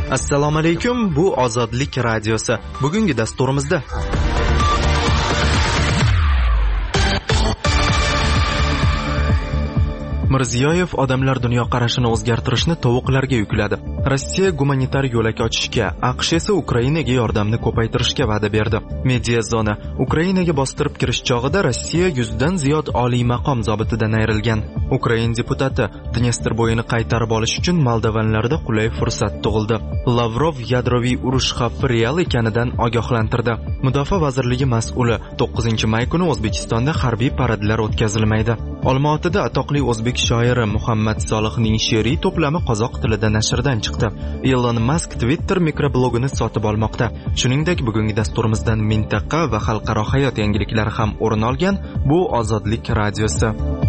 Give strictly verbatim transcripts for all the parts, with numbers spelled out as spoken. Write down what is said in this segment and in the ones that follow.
Assalomu alaykum, bu Ozodlik radiosi. Bugungi dasturimizda Mirziyoyev odamlar dunyoqarashini o'zgartirishni tovuqlarga yukladi. Rossiya gumanitar yo'lak ochishga, AQSh esa Ukrainaga yordamni ko'paytirishga va'da berdi. Media zona Ukrainaga bostirib kirish chog'ida Rossiya yuzdan ziyod oliy maqom zobitidan ayrilgan. Ukrain deputati Dnestr bo'yini qaytarib olish uchun Moldovanlarda qulay fursat tug'ildi. Lavrov yadroviy urush xavfi real ekanidan ogohlantirdi. Mudofaa vazirligi mas'uli to'qqizinchi may kuni O'zbekistonda harbiy paradlar o'tkazilmaydi. Olmaotada atoqli o'zbek shoiri Muhammad Solihning she'riy to'plami qozoq tilida nashrdan chiqdi. Elon Musk Twitter mikroblogini sotib olmoqda. Shuningdek, bugungi dasturimizdan mintaqa va xalqaro hayot yangiliklari ham o'rin olgan. Bu Ozodlik radiosi.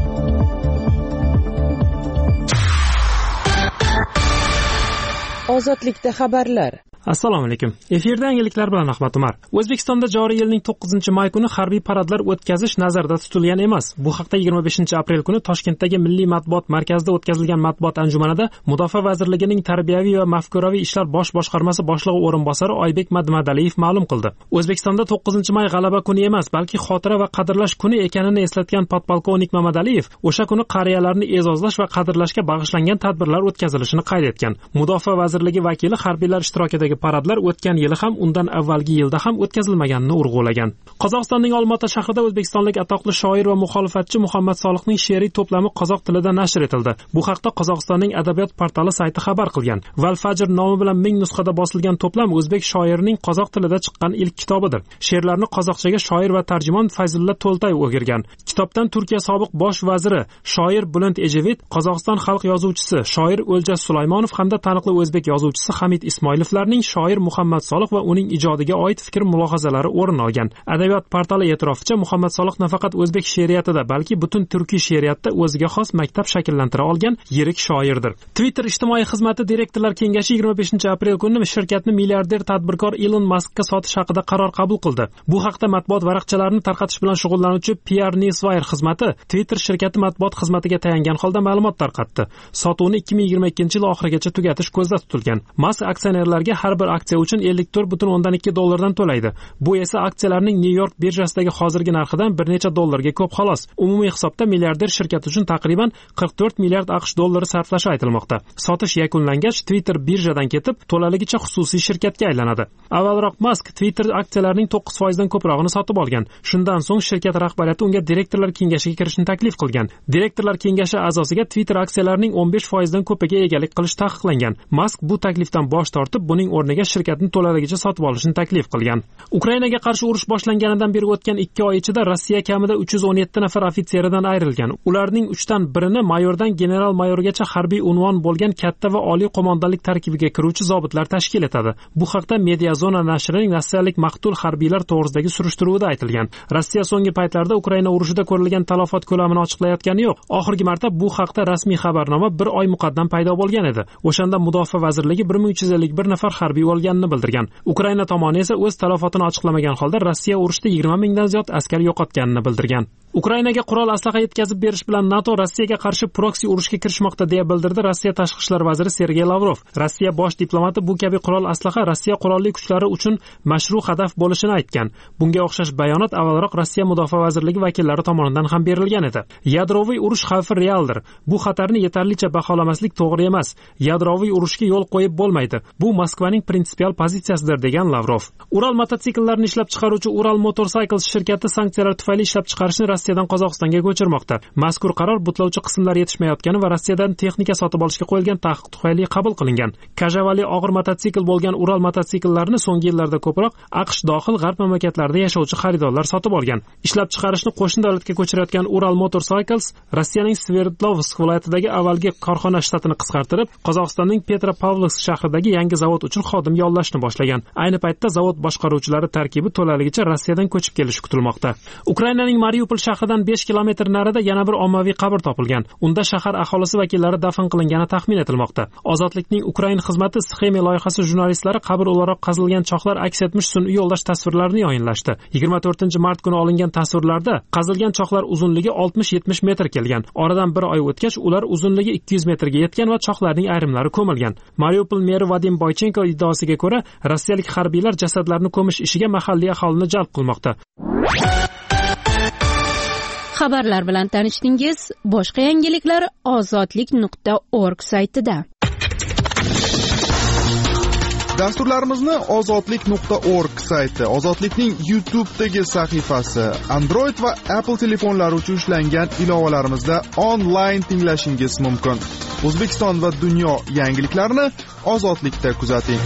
Ozodlikda xabarlar. Assalomu alaykum. Efirda yangiliklar bilan Ahmad Umar. O'zbekistonda joriy yilning to'qqizinchi may kuni harbiy paradlar o'tkazish nazarda tutilgan emas. Bu haqda yigirma beshinchi aprel kuni Toshkentdagi Milliy matbuot markazida o'tkazilgan matbuot anjumanida Mudofaa vazirligining tarbiyaviy va mafkuraviy ishlar bosh boshqarmasi boshlig'i o'rinbosari Oybek Madmadaliyev ma'lum qildi. O'zbekistonda to'qqizinchi may g'alaba kuni emas, balki xotira va qadrlash kuni ekanini eslatgan podpolkovnik Mamadaliyev o'sha kuni qariyalarni e'zozlash va qadrlashga bag'ishlangan tadbirlar o'tkazilishini qayd etgan. Mudofaa vazirligi vakili harbiylar ishtirokidagi paradlar o'tgan yili ham undan avvalgi yilda ham o'tkazilmaganini urg'ulagan. Qozog'istonning Olmaota shahrida o'zbekistonlik atoqli shoir va muxolifatchi Muhammad Solihning she'riy to'plami qozoq tilida nashr etildi. Bu haqda Qozog'istonning adabiyot portali sayti xabar qilgan. Val Fajr nomi bilan ming nusxada bosilgan to'plam o'zbek shoirining qozoq tilida chiqqan ilk kitobidir. She'rlarni qozoqchaga shoir va tarjimon Fayzulla To'ltay o'girgan. Kitobdan Turkiya sobiq bosh vaziri shoir Bülent Ecevit, Qozog'iston xalq yozuvchisi shoir O'ljas Sulaymonov hamda taniqli o'zbek yozuvchisi Hamid Ismoilovlarning shoir Muhammad Solih va uning ijodiga oid fikr mulohazalari o'rin olgan. Adabiyot portali e'tiroficha Muhammad Solih nafaqat o'zbek she'riyatida, balki butun turkiy she'riyatda o'ziga xos maktab shakllantira olgan yirik shoirdir. Twitter ijtimoiy xizmati direktorlar kengashi yigirma beshinchi aprel kuni shirkatni milliarder tadbirkor Elon Muskka sotish haqida qaror qabul qildi. Bu haqda matbuot varaqchalarini tarqatish bilan shug'ullanuvchi P R Newswire xizmati Twitter shirkati matbuot xizmatiga tayangan holda ma'lumot tarqatdi. Sotuvni ikki ming yigirma ikkinchi yil oxirigacha tugatish ko'zda tutilgan. Musk aksionerlarga har bir aksiya uchun ellik to'rt butun o'ndan ikki dollardan to'laydi. Bu esa aksiyalarning New York birjasidagi hozirgi narxidan bir necha dollarga ko'p xolos. Umumiy hisobda milliarder shirkat uchun taqriban qirq to'rt milliard AQSh dollari sarflashi aytilmoqda. Sotish yakunlangach, Twitter birjadan ketib, to'laligicha xususiy shirkatga aylanadi. Avvalroq Musk Twitter aksiyalarining to'qqiz foizdan ko'prog'ini sotib olgan. Shundan so'ng shirkat rahbariyati unga direktorlar kengashiga kirishni taklif qilgan. Direktorlar kengashi a'zosiga Twitter aksiyalarining o'n besh foizdan ko'piga egalik qilish taqiqlangan. Musk bu taklifdan bosh tortib, buning o'rniga shirkatni to'laligicha sotib olishni taklif qilgan. Ukrainaga qarshi urush boshlanganidan beri o'tgan ikki oy ichida Rossiya kamida uch yuz o'n yetti nafar ofitseridan ayrilgan. Ularning uchdan birini mayordan general-mayorgacha harbiy unvon bo'lgan katta va oliy qo'mondonlik tarkibiga kiruvchi zobitlar tashkil etadi. Bu haqda Media Zona nashrining rossiyalik maqtul harbiylar to'g'risidagi surishtiruvida aytilgan. Rossiya so'nggi paytlarda Ukraina urushida ko'rilgan talafot ko'lamini ochiqlayotgani yo'q. Oxirgi marta bu haqda rasmiy xabarnoma bir oy muqaddam paydo bo'lgan edi. O'shanda Mudofaa vazirligi bir ming uch yuz ellik bir nafar harbiy o'lganini bildirgan. Ukraina tomoni esa o'z talafotini ochiqlamagan holda Rossiya urushda yigirma mingdan ziyod askar yo'qotganini bildirgan. Ukrainaga qurol aslaha yetkazib berish bilan NATO Rossiyaga qarshi proksi urushga kirishmoqda deya bildirdi Rossiya tashqi ishlar vaziri Sergey Lavrov. Rossiya bosh diplomati bu kabi qurol aslaha Rossiya qurolli kuchlari uchun mashru hadaf bo'lishini aytgan. Bunga o'xshash bayonot avvalroq Rossiya mudofaa vazirligi vakillari tomonidan ham berilgan edi. Yadroviy urush xavfi realdir. Bu xatarni yetarlicha baholamaslik to'g'ri emas. Yadroviy urushga yo'l qo'yib bo'lmaydi. Bu Moskvaning prinsipial pozitsiyasidir degan Lavrov. Ural mototsiklarini ishlab chiqaruvchi Ural Motorcycles shirkati sanksiyalar tufayli ishlab chiqarishni Rossiyadan Qozog'istonga ko'chirmoqda. Mazkur qaror butlovchi qismlar yetishmayotgani va Rossiyadan texnika sotib olishga qo'yilgan taqiq tufayli qabul qilingan. Kajavali og'ir mototsikl bo'lgan Ural mototsiklarini so'nggi yillarda ko'proq AQSh dohil g'arb mamlakatlarida yashovchi xaridorlar sotib olgan. Ishlab chiqarishni qo'shni davlatga ko'chirayotgan Ural Motorcycles Rossiyaning Sverdlovsk viloyatidagi avvalgi korxona shtatini qisqartirib, Qozog'istonning Petropavlovsk shahridagi yangi zavod uchun xodim yollashni boshlagan. Ayni paytda zavod boshqaruvchilari tarkibi to'laligicha Rossiyadan ko'chib kelishi kutilmoqda. Ukrainaning Mariupol shahridan besh kilometr narida yana bir ommaviy qabr topilgan. Unda shahar aholisi vakillari dafn qilingani taxmin etilmoqda. Ozodlikning Ukrain xizmati Sxemi loyihasi jurnalistlari qabr o'laroq qazilgan choqlar aks etmish sun'iy yo'ldosh tasvirlarini yayinlashdi. yigirma to'rtinchi mart kuni olingan tasvirlarda qazilgan choqlar uzunligi oltmish yetmish metr kelgan. Oradan bir oy o'tgach ular uzunligi ikki yuz metrga yetgan va choqlarning ayrimlari ko'milgan. Mariupol meri Vadim Boychenko iddaosiga ko'ra, rossiyalik harbiylar jasadlarni ko'mish ishiga mahalliy aholini jalb qilmoqda. Xabarlar bilan tanishdingiz. Boshqa yangiliklar ozodlik nuqta org saytida. Dasturlarimizni ozodlik nuqta org sayti, Ozodlikning YouTube'dagi sahifasi, Android va Apple telefonlari uchun ishlangan ilovalarimizda onlayn tinglashingiz mumkin. O'zbekiston va dunyo yangiliklarini Ozodlikda kuzating.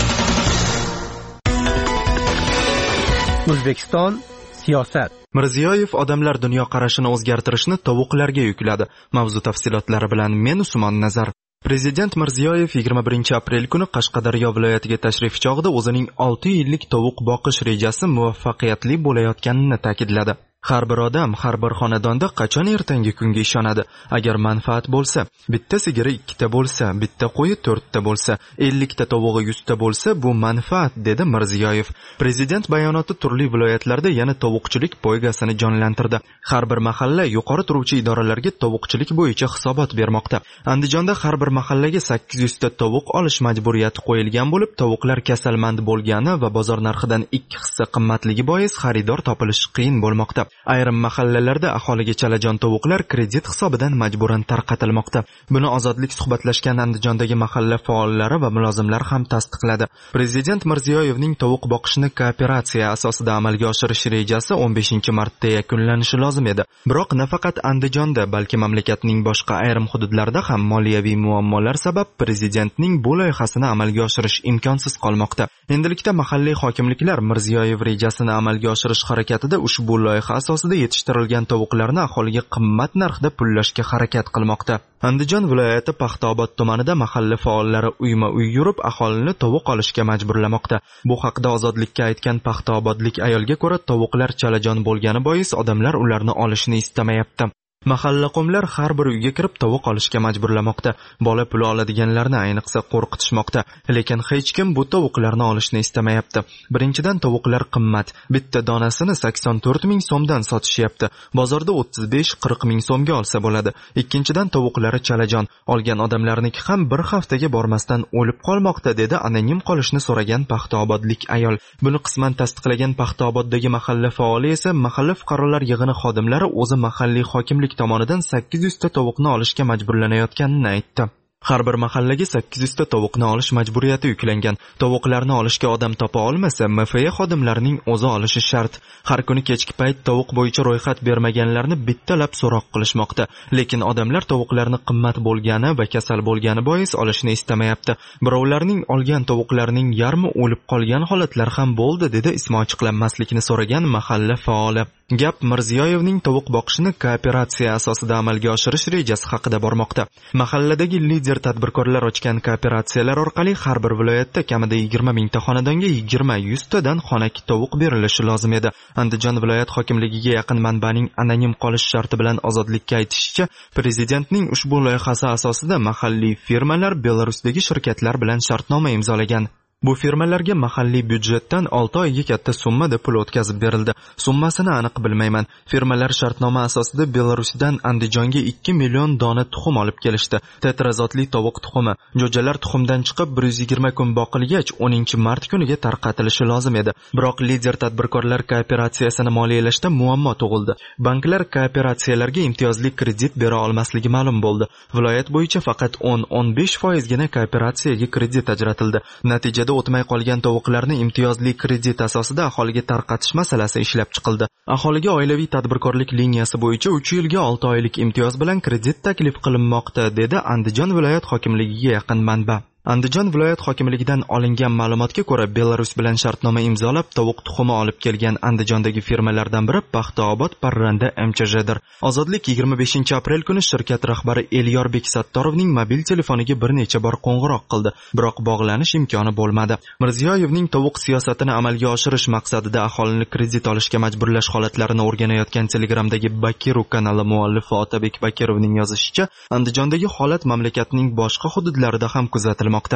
O'zbekiston siyosat. Mirziyoyev odamlar dunyoqarashini o'zgartirishni tovuqlarga yukladi. Mavzu tafsilotlari bilan men Usmon Nazar. Prezident Mirziyoyev yigirma birinchi aprel kuni Qashqadaryo viloyatiga tashrif chog'ida o'zining olti yillik tovuq boqish rejasi muvaffaqiyatli bo'layotganini ta'kidladi. Har bir odam, har bir xonadonda qachon ertangi kunga ishonadi? Agar manfaat bo'lsa, bitta sigiri ikkita bo'lsa, bitta qo'yi to'rtta bo'lsa, ellikta tovug'i yuzta bo'lsa, bu manfaat, dedi Mirziyoyev. Prezident bayonoti turli viloyatlarda yana tovuqchilik poygasini jonlantirdi. Har bir mahalla yuqori turuvchi idoralarga tovuqchilik bo'yicha hisobot bermoqda. Andijonda har bir mahallaga sakkiz yuz ta tovuq olish majburiyati qo'yilgan bo'lib, tovuqlar kasalmand bo'lgani va bozor narxidan ikki hissa qimmatligi bois xaridor topilishi qiyin bo'lmoqda. Ayrim mahallalarda aholiga chalajon tovuqlar kredit hisobidan majburan tarqatilmoqda. Buni Ozodlik suhbatlashgan Andijondagi mahalla faollari va mulozimlar ham tasdiqladi. Prezident Mirziyoyevning tovuq boqishni kooperatsiya asosida amalga oshirish rejasi o'n beshinchi martda yakunlanishi lozim edi. Biroq nafaqat Andijonda, balki mamlakatning boshqa ayrim hududlarida ham moliyaviy muammolar sabab prezidentning bu loyihasini amalga oshirish imkonsiz qolmoqda. Endilikda mahalliy hokimliklar Mirziyoyev rejasini amalga oshirish harakatida ushbu loyiha asosida yetishtirilgan tovuqlarni aholiga qimmat narxda pullashga harakat qilmoqda. Andijon viloyati Paxtaobod tumanida mahalla faollari uyma-uy yurib aholini tovuq olishga majburlamoqda. Bu haqda Ozodlikka aytgan paxtaobodlik ayolga ko'ra, tovuqlar chalajon bo'lgani bois odamlar ularni olishni istamayapti. Mahalla qomlar har bir uyga kirib tovuq olishga majburlamoqda. Bola puli oladiganlarni ayniqsa qo'rqitishmoqda. Lekin hech kim bu tovuqlarni olishni istamayapti. Birinchidan, tovuqlar qimmat. Bitta donasini sakson to'rt ming so'mdan sotishyapti. Bozorda o'ttiz besh qirq ming so'mga olsa bo'ladi. Ikkinchidan, tovuqlari chalajon. Olgan odamlarniki ham bir haftaga bormasdan o'lib qolmoqda, dedi anonim qolishni so'ragan paxtaobodlik ayol. Buni qisman tasdiqlagan Paxtaoboddagi mahalla faoli esa mahalla fuqarolar yig'ini xodimlari o'zi mahalliy hokimlik tomonidan sakkiz yuz ta tovuqni olishga majburlanayotganini aytdi. Har bir mahallaga sakkiz yuz ta tovuqni olish majburiyati yuklangan. Tovuqlarni olishga odam topa olmasa, M F A xodimlarining o'zi olishi shart. Har kuni kechki payt tovuq bo'yicha ro'yxat bermaganlarni bittalab so'roq qilishmoqda. Lekin odamlar tovuqlarni qimmat bo'lgani va kasal bo'lgani bois olishni istamayapti. Birovlarning olgan tovuqlarining yarmi o'lib qolgan holatlar ham bo'ldi, dedi ismi ochiqlanmaslikni so'ragan mahalla faoli. Gap Mirziyoyevning tovuq boqishni kooperatsiya asosida amalga oshirish rejasi haqida bormoqda. Mahalladagi lider tadbirkorlar ochgan kooperatsiyalar orqali har bir viloyatda kamida yigirma mingta xonadonga yigirma yuz tadan xonaki tovuq berilishi lozim edi. Andijon viloyat hokimligiga yaqin manbaning anonim qolish sharti bilan Ozodlikka aytishicha, prezidentning ushbu loyihasi asosida mahalliy firmalar Belarusdagi shirkatlar bilan shartnoma imzolagan. Bu firmalarga mahalliy byudjetdan olti oyga katta summada pul o'tkazib berildi. Summasini aniq bilmayman. Firmalar shartnoma asosida Belarusdan Andijonga ikki million dona tuxum olib kelishdi. Tetrazotli tovuq tuxumi. Jo'jalar tuxumdan chiqib bir yuz yigirma kun boqilgach o'ninchi mart kuniga tarqatilishi lozim edi. Biroq lider tadbirkorlar kooperatsiyasini moliyalashda muammo tug'ildi. Banklar kooperatsiyalarga imtiyozli kredit bera olmasligi ma'lum bo'ldi. Viloyat bo'yicha faqat o'n o'n besh foizgina kooperatsiyaga kredit ajratildi. Natijada o'tmay qolgan tovuqlarni imtiyozli kredit asosida aholiga tarqatish masalasi ishlab chiqildi. Aholiga oilaviy tadbirkorlik liniyasi bo'yicha uch yilga olti oylik imtiyoz bilan kredit taklif qilinmoqda, dedi Andijon viloyat hokimligiga yaqin manba. Andijon viloyat hokimligidan olingan ma'lumotga ko'ra, Belarus bilan shartnoma imzolab tovuq tuxumi olib kelgan Andijondagi firmalardan biri Paxtaobod Parranda M Ch Jdir. Ozodlik yigirma beshinchi aprel kuni shirkat rahbari Elyorbek Sattorovning mobil telefoniga bir necha bor qo'ng'iroq qildi, biroq bog'lanish imkoni bo'lmadi. Mirziyoyevning tovuq siyosatini amalga oshirish maqsadida aholini kredit olishga majburlash holatlarini o'rganayotgan Telegramdagi Bakiru kanali muallifi Otabek Bakirovning yozishicha, Andijondagi holat mamlakatning boshqa hududlarida ham kuzatilmoqda.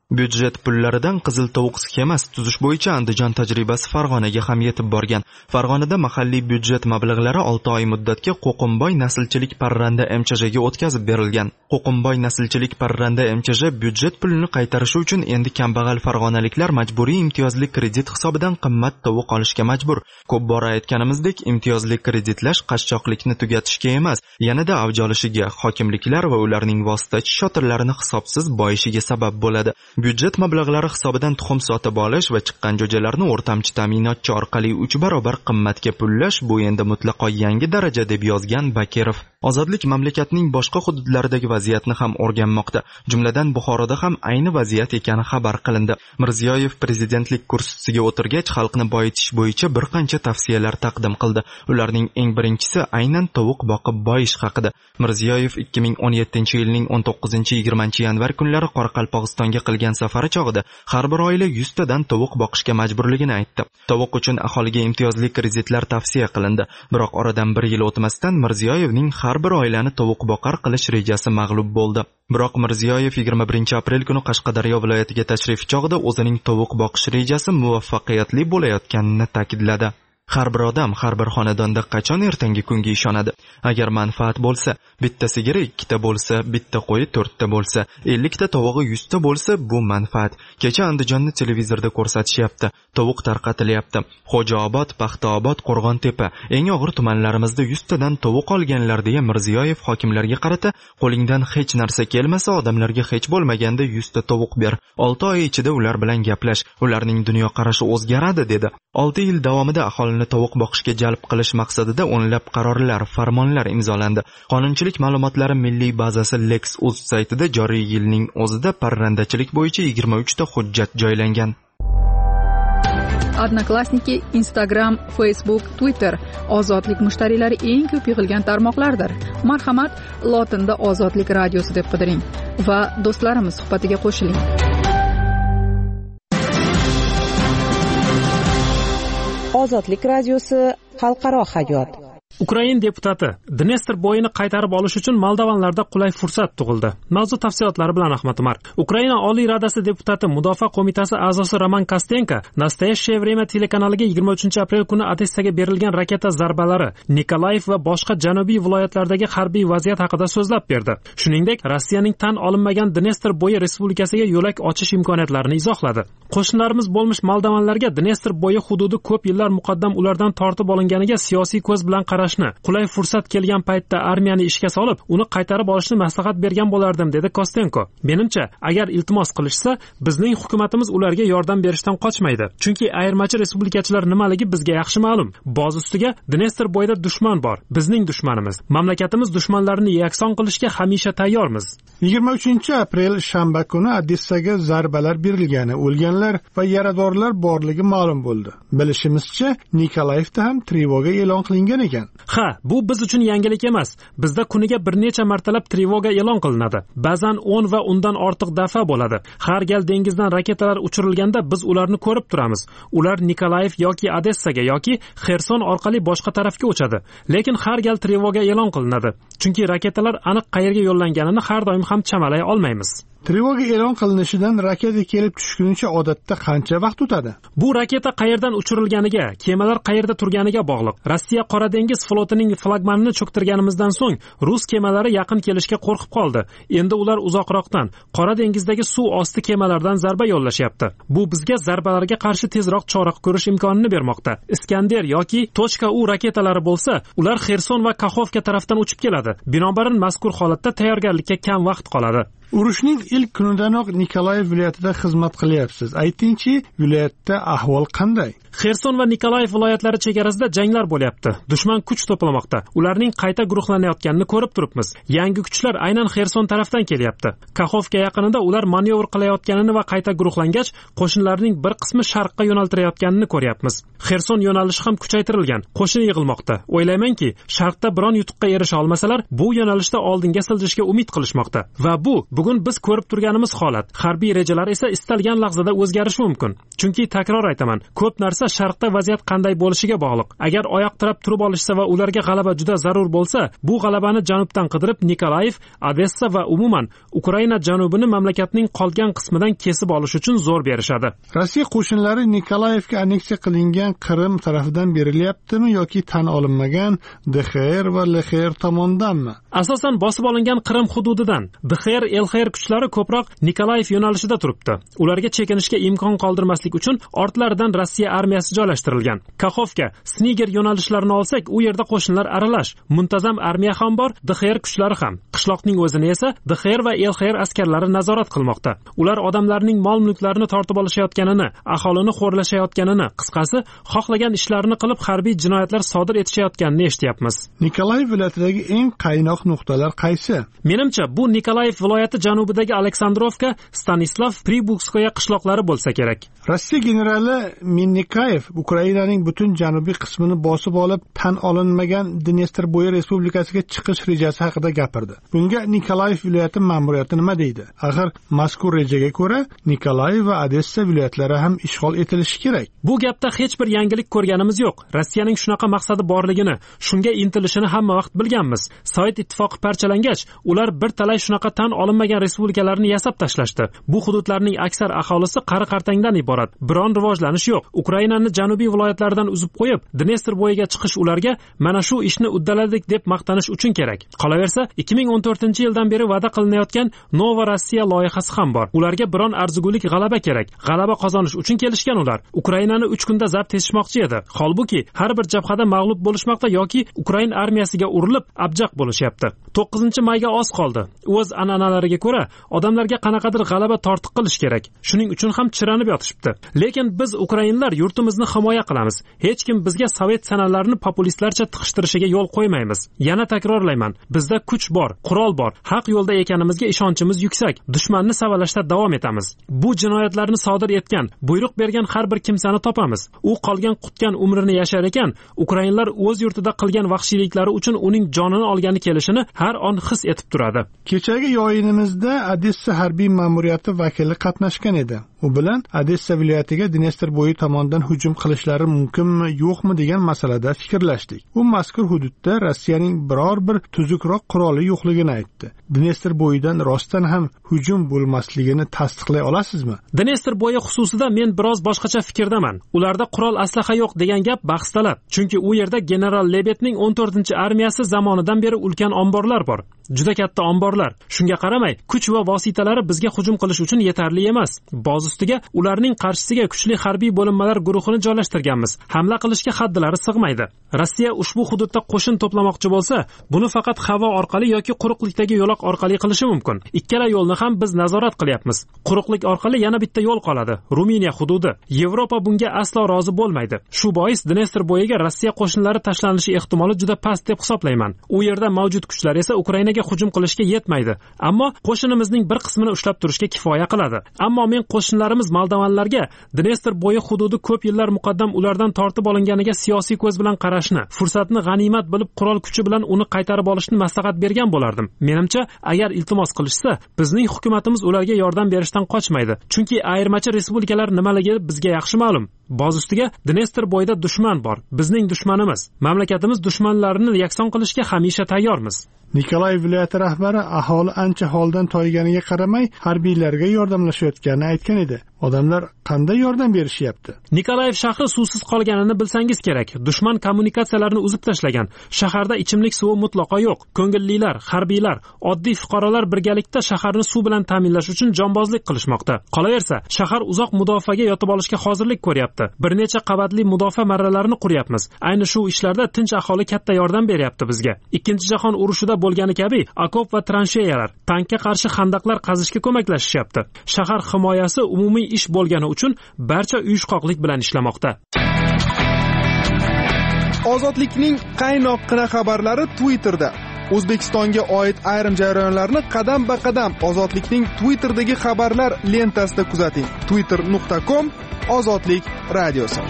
Byudjet pullaridan qizil tovuq sxemasi tuzish bo'yicha Andijon tajribasi Farg'onaga ham yetib borgan. Farg'onada mahalliy byudjet mablag'lari olti oy muddatga Qo'qimboy naslchilik parranda M Ch Jga o'tkazib berilgan. Qo'qimboy naslchilik parranda M Ch J byudjet pulini qaytarishi uchun endi kambag'al farg'onaliklar majburiy imtiyozli kredit hisobidan qimmat tovuq olishga majbur. Ko'p bora aytganimizdek, imtiyozli kreditlash qashshoqlikni tugatishga emas, yanada avj olishiga, hokimliklar va ularning vositachi shotirlarini hisobsiz boyishiga sabab bo'ladi. Byudjet mablag'lari hisobidan tuxum sotib olish va chiqqan jo'jalarni o'rtamchi ta'minotchi orqali uch barobar qimmatga pullash bu endi mutlaqo yangi daraja, deb yozgan Bakirov. Ozodlik mamlakatning boshqa hududlaridagi vaziyatni ham o'rganmoqda. Jumladan Buxoroda ham ayni vaziyat ekani xabar qilindi. Mirziyoyev prezidentlik kursisiga o'tirgach, xalqni boyitish bo'yicha bir qancha tavsiyalar taqdim qildi. Ularning eng birinchisi aynan tovuq boqib boyish haqida. Mirziyoyev ikki ming o'n yettinchi yilning o'n to'qqizinchi yigirmanchi yanvar kunlari Qoraqalpog'istonga qilgan safari chog'ida har bir oila yuz tadan tovuq boqishga majburligini aytdi. Tovuq uchun aholiga imtiyozli kreditlar tavsiya qilindi. Biroq oradan bir yil o'tmasdan Mirziyoyevning har bir oilani tovuq boqar qilish rejasi mag'lub bo'ldi. Biroq Mirziyoyev yigirma birinchi aprel kuni Qashqadaryo viloyatiga tashrif chog'ida o'zining tovuq boqish rejasi muvaffaqiyatli bo'layotganini ta'kidladi. Har bir odam, har bir xonadonda qachon ertangi kunga ishonadi? Agar manfaat bo'lsa, bitta sigiri ikkita bo'lsa, bitta qo'yi to'rtta bo'lsa, ellikta tovug'i yuzta bo'lsa, bu manfaat. Kecha Andijonni televizorda ko'rsatishyapti. Tovuq tarqatilyapti. Xo'jaobod, Paxtaobod, Qo'rg'ontepa, eng og'ir tumanlarimizda yuz tadan tovuq olganlar deya Mirziyoyev hokimlarga qarata, qo'lingdan hech narsa kelmasa, odamlarga hech bo'lmaganda yuz ta tovuq ber. olti oy ichida ular bilan gaplash, ularning dunyoqarashi o'zgaradi dedi. olti yil davomida aholi tovuq boqishga jalb qilish maqsadida o'nlab qarorlar, farmonlar imzolandi. Qonunchilik ma'lumotlari milliy bazasi Lex.uz saytida joriy yilning o'zida parrandachilik bo'yicha yigirma uch ta hujjat joylangan. Odnoklassniki, Instagram, Facebook, Twitter ozodlik mushtariylari eng ko'p yig'ilgan tarmoqlardir. Marhamat, lotinda Ozodlik radiosi deb qidiring va do'stlarimiz suhbatiga qo'shiling. Ozodlik radiosi xalqaro hayot. Ukraina deputati Dnestr bo'yini qaytarib olish uchun moldovanlarda qulay fursat tug'ildi. Mavzu tafsilotlari bilan Ahmad Umar. Ukraina Oliy Radasi deputati Mudofaa qo'mitasi a'zosi Roman Kostenko Nastoyashcheye время telekanaliga yigirma uchinchi aprel kuni Odessaga berilgan raketa zarbalari, Nikolayev va boshqa janubiy viloyatlardagi harbiy vaziyat haqida so'zlab berdi. Shuningdek, Rossiyaning tan olinmagan Dnestr bo'yi respublikasiga yo'lak ochish imkoniyatlarini izohladi. Qo'shnilarimiz bo'lmish moldovanlarga Dnestr bo'yi hududi ko'p yillar muqaddam ulardan tortib olinganiga siyosiy ko'z bilan qarash qulay fursat kelgan paytda armiyani ishga solib, uni qaytarib olishni maslahat bergan bo'lardim, dedi Kostenko. Menimcha, agar iltimos qilishsa, bizning hukumatimiz ularga yordam berishdan qochmaydi. Chunki ayirmachi respublikachilar nimaligi bizga yaxshi ma'lum. Boz ustiga Dnestr bo'yida dushman bor, bizning dushmanimiz. Mamlakatimiz dushmanlarini yakson qilishga hamisha tayyormiz. yigirma uchinchi aprel shanba kuni Odessaga zarbalar berilgani, o'lganlar va yaradorlar borligi ma'lum bo'ldi. Bilishimizcha, Nikolayevda ham trevoga e'lon qilingan ekan. Ha, bu biz uchun yangilik emas. Bizda kuniga bir necha martalab trevoga e'lon qilinadi. Ba'zan o'n va undan ortiq daf'a bo'ladi. Har gal dengizdan raketalar uchirilganda biz ularni ko'rib turamiz. Ular Nikolayev yoki Odessaga yoki Xerson orqali boshqa tarafga uchadi. Lekin har gal trevoga e'lon qilinadi. Chunki raketalar aniq qayerga yo'llanganini har doim ham chamalay olmaymiz. Trevoga e'lon qilinishidan raketa kelib tushgunicha odatda qancha vaqt o'tadi? Bu raketa qayerdan uchirilganiga, kemalar qayerda turganiga bog'liq. Rossiya Qora dengiz flotining flagmanini cho'ktirganimizdan so'ng rus kemalari yaqin kelishga qo'rqib qoldi. Endi ular uzoqroqdan, Qora dengizdagi suv osti kemalardan zarba yo'llashyapti. Bu bizga zarbalarga qarshi tezroq chora ko'rish imkonini bermoqda. Iskander yoki .u raketalari bo'lsa, ular Xerson va Kaxovka tarafdan uchib keladi. Binobarin mazkur holatda tayyorgarlikka kam vaqt qoladi. Urushning ilk kunidanoq Nikolayev viloyatida xizmat qilyapsiz. Aytingchi, viloyatda ahvol qanday? Xerson va Nikolayev viloyatlari chegarasida janglar bo'lyapti. Dushman kuch to'plamoqda. Ularning qayta guruhlanayotganini ko'rib turibmiz. Yangi kuchlar aynan Xerson tarafdan kelyapti. Kaxovka yaqinida ular manyovr qilayotganini va qayta guruhlangach, qo'shinlarning bir qismi sharqqa yo'naltirayotganini ko'ryapmiz. Xerson yo'nalishi ham kuchaytirilgan. Qo'shin yig'ilmoqda. O'ylaymanki, sharqda biron yutuqqa erisha olmasalar, bu yo'nalishda oldinga siljishga umid qilishmoqda. Va bu bugun biz ko'rib turganimiz holat. Harbiy rejalar esa istalgan lahzada o'zgarishi mumkin. Chunki takror aytaman, ko'p narsa Sharqda vaziyat qanday bo'lishiga bog'liq. Agar oyoq tirab turib olishsa va ularga g'alaba juda zarur bo'lsa, bu g'alabani janubdan qidirib Nikolayev, Odessa va umuman Ukraina janubini mamlakatning qolgan qismidan kesib olish uchun zo'r berishadi. Rossiya qo'shinlari Nikolayevga anneksiya qilingan Qrim tarafidan berilyaptimi yoki tan olinmagan D X R va L X R tomonidanmi? Asosan bosib olingan Qrim hududidan. D X R, L X R kuchlari ko'proq Nikolayev yo'nalishida turibdi. Ularga chekinishga imkon qoldirmaslik uchun ortlaridan Rossiya armiyasi joylashtirilgan. Kakhovka, Sniger yo'nalishlarini olsak, u yerda qo'shinlar aralash, muntazam armiya ham bor, D X R kuchlari ham. Qishloqning o'zini esa D X R va L X R askarlari nazorat qilmoqda. Ular odamlarning mol-mulklarini tortib olishayotganini, aholini xo'rlashayotganini, qisqasi, xohlagan ishlarini qilib harbiy jinoyatlar sodir etishayotganini eshityapmiz. Nikolayev viloyatidagi eng qaynoq nuqtalar qaysi? Menimcha, bu Nikolayev viloyati janubidagi Aleksandrovka, Stanislav, Pribukskoye qishloqlari bo'lsa kerak. Rossiya generali Minnikayev Ukrainaning butun janubiy qismini bosib olib, tan olinmagan Dnestr-bo'yi respublikasiga chiqish rejasi haqida gapirdi. Bunga Nikolayev viloyati ma'muriyati nima deydi? Axir mazkur rejaga ko'ra Nikolayev va Odessa viloyatlari ham ishg'ol etilishi kerak. Bu gapda hech bir yangilik ko'rganimiz yo'q. Rossiyaning shunaqa maqsadi borligini, shunga intilishini hamma vaqt bilganmiz. Sovet ittifoqi parchalangach, ular bir talay shunaqa tan olinmagan respublikalarni yasab tashlashdi. Bu hududlarning aksar aholisi qari-qartangdan iborat. Biron rivojlanish yo'q. Ukrainaning janubiy viloyatlaridan uzib qo'yib, Dnestr bo'yiga chiqish ularga mana shu ishni uddaladik deb maqtanish uchun kerak. Qolaversa, ikki ming o'n to'rtinchi yildan beri va'da qilinayotgan Nova Rossiya loyihasi ham bor. Ularga biron arzigulik g'alaba kerak. G'alaba qozonish uchun kelishgan ular. Ukrainani uch kunda zabt etishmoqchi edi. Holbuki har bir jabhada mag'lub bo'lishmoqda yoki Ukraina armiyasiga urilib abjaq bo'lishyapti. to'qqizinchi mayga oz qoldi. O'z an'analariga ko'ra odamlarga qanaqadir g'alaba tortiq qilish kerak. Shuning uchun ham chiranib yotishibdi. Lekin biz ukrainlar yurtimizni himoya qilamiz. Hech kim bizga sovet sanalarini populistlarcha tiqishtirishiga yo'l qo'ymaymiz. Yana takrorlayman, bizda kuch bor, qurol bor, haq yo'lda ekanimizga ishonchimiz yuksak. Dushmanni savalashda davom etamiz. Bu jinoyatlarni sodir etgan, buyruq bergan har bir kimsani topamiz. U qolgan qutgan umrini yashar ekan, ukrainlar o'z yurtida qilgan vahshiyliklari uchun uning jonini olgani kelishini har on his etib turadi. Kechagi yo'yinimizda Odessa harbiy ma'muriyati vakili qatnashgan edi. U bilan Odessa viloyatiga Dnestr bo'yi tomonidan hujum qilishlari mumkinmi, yo'qmi degan masalada fikrlashdik. U mazkur hududda Rossiyaning biror bir tuzukroq quroli yo'qligini aytdi. Dnestr bo'yidan rostdan ham hujum bo'lmasligini tasdiqlay olasizmi? Dnestr bo'yi xususida men biroz boshqacha fikrdaman. Ularda qurol aslaha yo'q degan gap bahs talab. Chunki u yerda general Lebedning o'n to'rtinchi armiyasi zamonidan beri ulkan omborlar bor. Juda katta omborlar. Shunga qaramay, kuch va vositalari bizga hujum qilish uchun yetarli emas. Boz ustiga ularning qarshisiga kuchli harbiy bo'linmalar guruhini joylashtirganmiz. Hamla qilishga haddlari sig'maydi. Rossiya ushbu hududda qo'shin to'plamoqchi bo'lsa, buni faqat havo orqali yoki quruqlikdagi yo'loq orqali qilishi mumkin. Ikkala yo'lni ham biz nazorat qilyapmiz. Quruqlik orqali yana bitta yo'l qoladi. Ruminiya hududi. Yevropa bunga aslo rozi bo'lmaydi. Shu bois Dnestr bo'yiga Rossiya qo'shinlari tashlanishi ehtimoli juda past deb hisoblayman. U yerda mavjud kuchlar esa Ukrainaga hujum qilishga yetmaydi. Ammo qo'shinimizning bir qismini ushlab turishga kifoya qiladi. Ammo men qo'shinlarimiz Moldavanlarga Dnestr bo'yi hududi ko'p yillar muqaddam ulardan tortib olinganiga siyosiy ko'z bilan qarashni, fursatni g'animat bilib qurol kuchi bilan uni qaytarib olishni maslahat bergan bo'lardim. Menimcha, agar iltimos qilishsa, bizning hukumatimiz ularga yordam berishdan qochmaydi. Chunki ayirmachi respublikalar nimaligi bizga yaxshi ma'lum. Boz ustiga Dnestr bo'yida dushman bor. Bizning dushmanimiz. Mamlakatimiz dushmanlarini yakson qilishga hamisha tayyormiz. Nikolayev viloyati rahbari aholi ancha holdan toyganiga qaramay harbiylarga yordamlashayotganini aytgan edi. Odamlar qanday yordam berishyapti? Nikolayev shahri suvsiz qolganini bilsangiz kerak. Dushman kommunikatsiyalarini uzib tashlagan. Shaharda ichimlik suvi mutlaqo yo'q. Ko'ngillilar, harbiylar, oddiy fuqarolar birgalikda shaharni suv bilan ta'minlash uchun jonbozlik qilishmoqda. Qolaversa, shahar uzoq mudofaaga yotib olishga hozirlik ko'ryapti. Bir necha qavatli mudofaa marralarini quryapmiz. Ayni shu ishlarda tinch aholi katta yordam beryapti bizga. Ikkinchi jahon urushida bo'lgani kabi okop va transheyalar, tankka qarshi xandaqlar qazishga ko'maklashishyapti. Shahar himoyasi umumiy ish bo'lgani uchun barcha uyushqoqlik bilan ishlamoqda. Ozodlikning qaynoqqina xabarlari Twitterda. O'zbekistonga oid ayrim jarayonlarni qadam-ba-qadam Ozodlikning Twitter'dagi xabarlar lentasida kuzating. twitter nuqta com Ozodlik radiosi.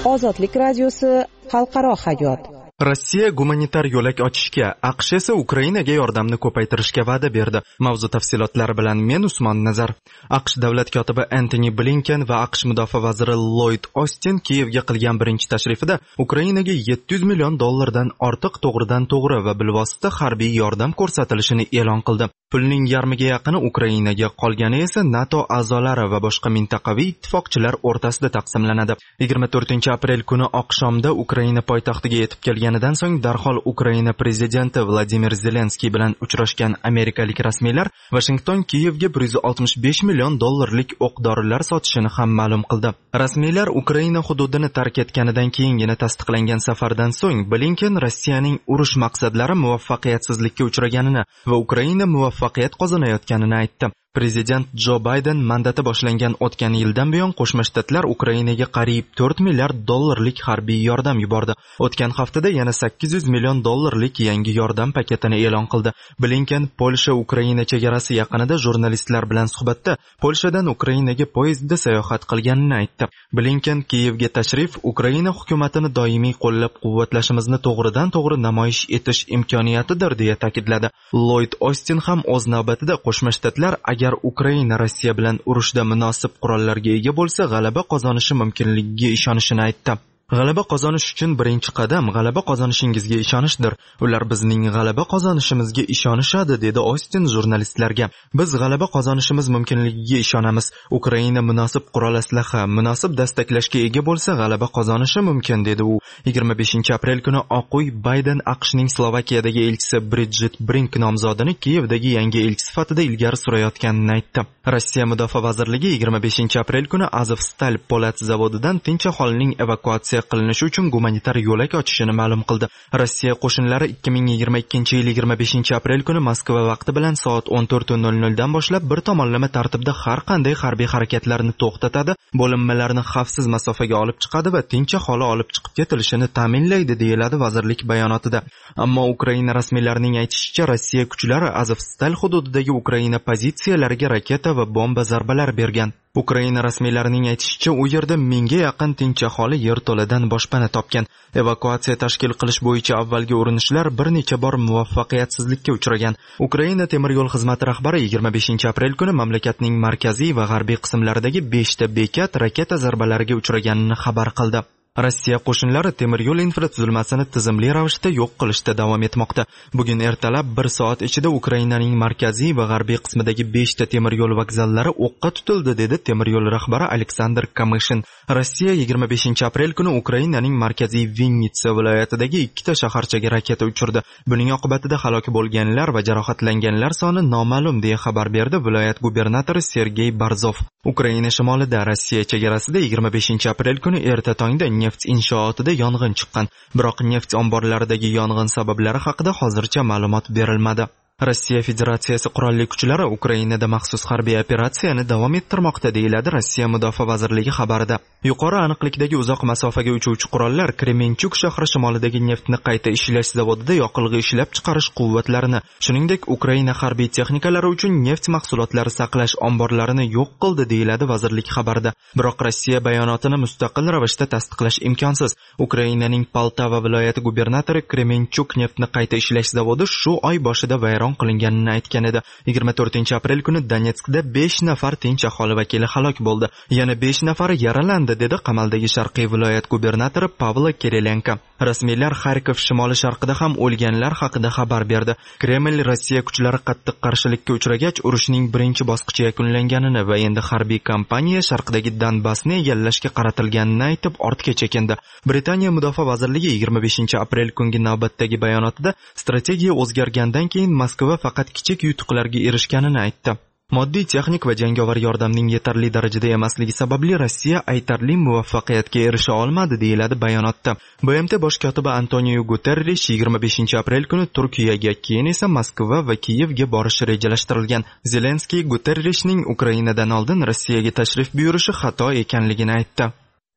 Ozodlik radiosi xalqaro hayot. Rossiya gumanitar yo'lak ochishga, AQSh esa Ukrainaga yordamni ko'paytirishga va'da berdi. Mavzu tafsilotlari bilan men Usmon Nazar. AQSh davlat kotibi Antony Blinken va AQSh mudofaa vaziri Lloyd Austin Kiyevga qilgan birinchi tashrifida Ukrainaga yetti yuz million dollardan ortiq to'g'ridan-to'g'ri va bilvosita harbiy yordam ko'rsatilishini e'lon qildi. Pulning yarmiga yaqini Ukrainaga, qolgani esa NATO a'zolari va boshqa mintaqaviy ittifoqchilar o'rtasida taqsimlanadi. yigirma to'rtinchi aprel kuni oqshomda Ukraina poytaxtiga yetib kelganidan so'ng darhol Ukraina prezidenti Vladimir Zelenskiy bilan uchrashgan amerikalik rasmiylar Washington Kiyevga bir yuz oltmish besh million dollarlik o'q-dorilar sotishini ham ma'lum qildi. Rasmiylar Ukraina hududini tark etganidan keyingina tasdiqlangan safardan so'ng Blinken Rossiyaning urush maqsadlari muvaffaqiyatsizlikka uchraganini va Ukraina muvaffaqiyat qozonayotganini aytdi. Prezident Jo Bayden mandati boshlangan o'tgan yildan buyon Qo'shma Shtatlar Ukrainaga qariyb to'rt milliard dollarlik harbiy yordam yubordi. O'tgan haftada yana sakkiz yuz million dollarlik yangi yordam paketini e'lon qildi. Blinken Polsha Ukraina chegarasi yaqinida jurnalistlar bilan suhbatda Polshadan Ukrainaga poyezdda sayohat qilganini aytdi. Blinken Kiyevga tashrif Ukraina hukumatini doimiy qo'llab-quvvatlashimizni to'g'ridan-to'g'ri namoyish etish imkoniyatidir deya ta'kidladi. Lloyd Austin ham o'z navbatida Qo'shma Shtatlar agar Ukraina Rossiya bilan urushda munosib qurollarga ega bo'lsa, g'alaba qozonishi mumkinligiga ishonishini aytdi. G'alaba qozonish uchun birinchi qadam g'alaba qozonishingizga ishonishdir. Ular bizning g'alaba qozonishimizga ishonishadi, dedi Austin jurnalistlarga. Biz g'alaba qozonishimiz mumkinligiga ishonamiz. Ukraina munosib qurol aslaha, munosib dastaklashga ega bo'lsa, g'alaba qozonishi mumkin, dedi u. yigirma beshinchi aprel kuni Oq uy Bayden AQShning Slovakiyadagi elchisi Bridget Brink nomzodini Kiyevdagi yangi elchi sifatida ilgari surayotganini aytdi. Rossiya mudofaa vazirligi yigirma beshinchi aprel kuni Azovstal po'lat zavodidan tinch aholining evakuatsiya qilinishi uchun gumanitar yo'lak ochishini ma'lum qildi. Rossiya qo'shinlari ikki ming yigirma ikkinchi yil yigirma beshinchi aprel kuni Moskva vaqti bilan soat o'n to'rt nol nol dan boshlab bir tomonlama tartibda har qanday harbiy harakatlarni to'xtatadi, bo'linmalarni xavfsiz masofaga olib chiqadi va tinch aholi olib chiqib ketilishini ta'minlaydi, deyiladi vazirlik bayonotida. Ammo Ukraina rasmiylarining aytishicha, Rossiya kuchlari Azovstal hududidagi Ukraina pozitsiyalariga raketa va bomba zarbalar bergan. Ukraina rasmiylarining aytishicha, u yerda mingga yaqin tinch aholi yerto'ladan boshpana topgan. Evakuatsiya tashkil qilish bo'yicha avvalgi urinishlar bir necha bor muvaffaqiyatsizlikka uchragan. Ukraina temir yo'l xizmati rahbari yigirma beshinchi aprel kuni mamlakatning markaziy va g'arbiy qismlaridagi beshta bekat raketa zarbalariga uchraganini xabar qildi. Rossiya qo'shinlari temir yo'l infratuzilmasini tizimli ravishda yo'q qilishda davom etmoqda. Bugun ertalab bir soat ichida Ukrainaning markaziy va g'arbiy qismidagi beshta temir yo'l vokzallari o'qqa tutildi, dedi temir yo'l rahbari Aleksandr Kamyshin. Rossiya yigirma beshinchi aprel kuni Ukrainaning markaziy Vinnitsa viloyatidagi ikkita shaharchaga raketa uchirdi. Buning oqibatida halok bo'lganlar va jarohatlanganlar soni noma'lum, deya xabar berdi viloyat gubernatori Sergey Barzov. Ukraina shimolida Rossiya chegarasida yigirma beshinchi aprel kuni erta tongda neft inshootida yong'in chiqqan. Biroq neft omborlaridagi yong'in sabablari haqida hozircha ma'lumot berilmadi. Rossiya Federatsiyasi qurolli kuchlari Ukrainada maxsus harbiy operatsiyani davom ettirmoqda, deyiladi Rossiya Mudofaa vazirligi xabarida. Yuqori aniqlikdagi uzoq masofaga uchuvchi qurollar Kremenchuk shahri shimolidagi neftni qayta ishlash zavodida yoqilg'i ishlab chiqarish quvvatlarini, shuningdek Ukraina harbiy texnikalari uchun neft mahsulotlari saqlash omborlarini yo'q qildi, deyiladi vazirlik xabarida. Biroq Rossiya bayonotini mustaqil ravishda tasdiqlash imkonsiz. Ukrainaning Poltava viloyati gubernatori Kremenchuk neftni qayta ishlash zavodi shu oy boshida vayron qilinganini aytgan edi. yigirma to'rtinchi aprel kuni Donetskda besh nafar tinch aholi vakili halok bo'ldi. Yana besh nafari yaralandi, dedi qamaldagi Sharqiy viloyat gubernatori Pavlo Kirilenko. Rasmiylar Xarkov shimoli sharqida ham o'lganlar haqida xabar berdi. Kreml Rossiya kuchlari qattiq qarshilikka uchragach, urushning birinchi bosqichi yakunlanganini va endi harbiy kampaniya sharqdagi Donbassni egallashga qaratilganini aytib ortga chekindi. Britaniya mudofaa vazirligi yigirma beshinchi aprel kungi navbatdagi bayonotida strategiya o'zgargandan keyin Moskva faqat kichik yutuqlarga erishganini aytdi. Moddiy, texnik va jangovar yordamning yetarli darajada emasligi sababli Rossiya aytarli muvaffaqiyatga erisha olmadi, deyiladi bayonotda. B M T bosh kotibi Antonio Guterres yigirma beshinchi aprel kuni Turkiyaga, keyin esa Moskva va Kiyevga borishi rejalashtirilgan. Zelenskiy Guterresning Ukrainadan oldin Rossiyaga tashrif buyurishi xato ekanligini aytdi.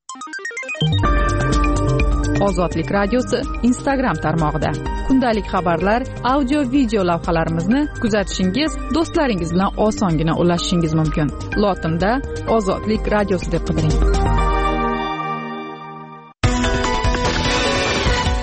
Ozodlik radiosi Instagram tarmog'ida kundalik xabarlar, audio video lavhalarimizni kuzatishingiz, do'stlaringiz bilan osongina ulashishingiz mumkin. Lotinda Ozodlik radiosi deb qidiring.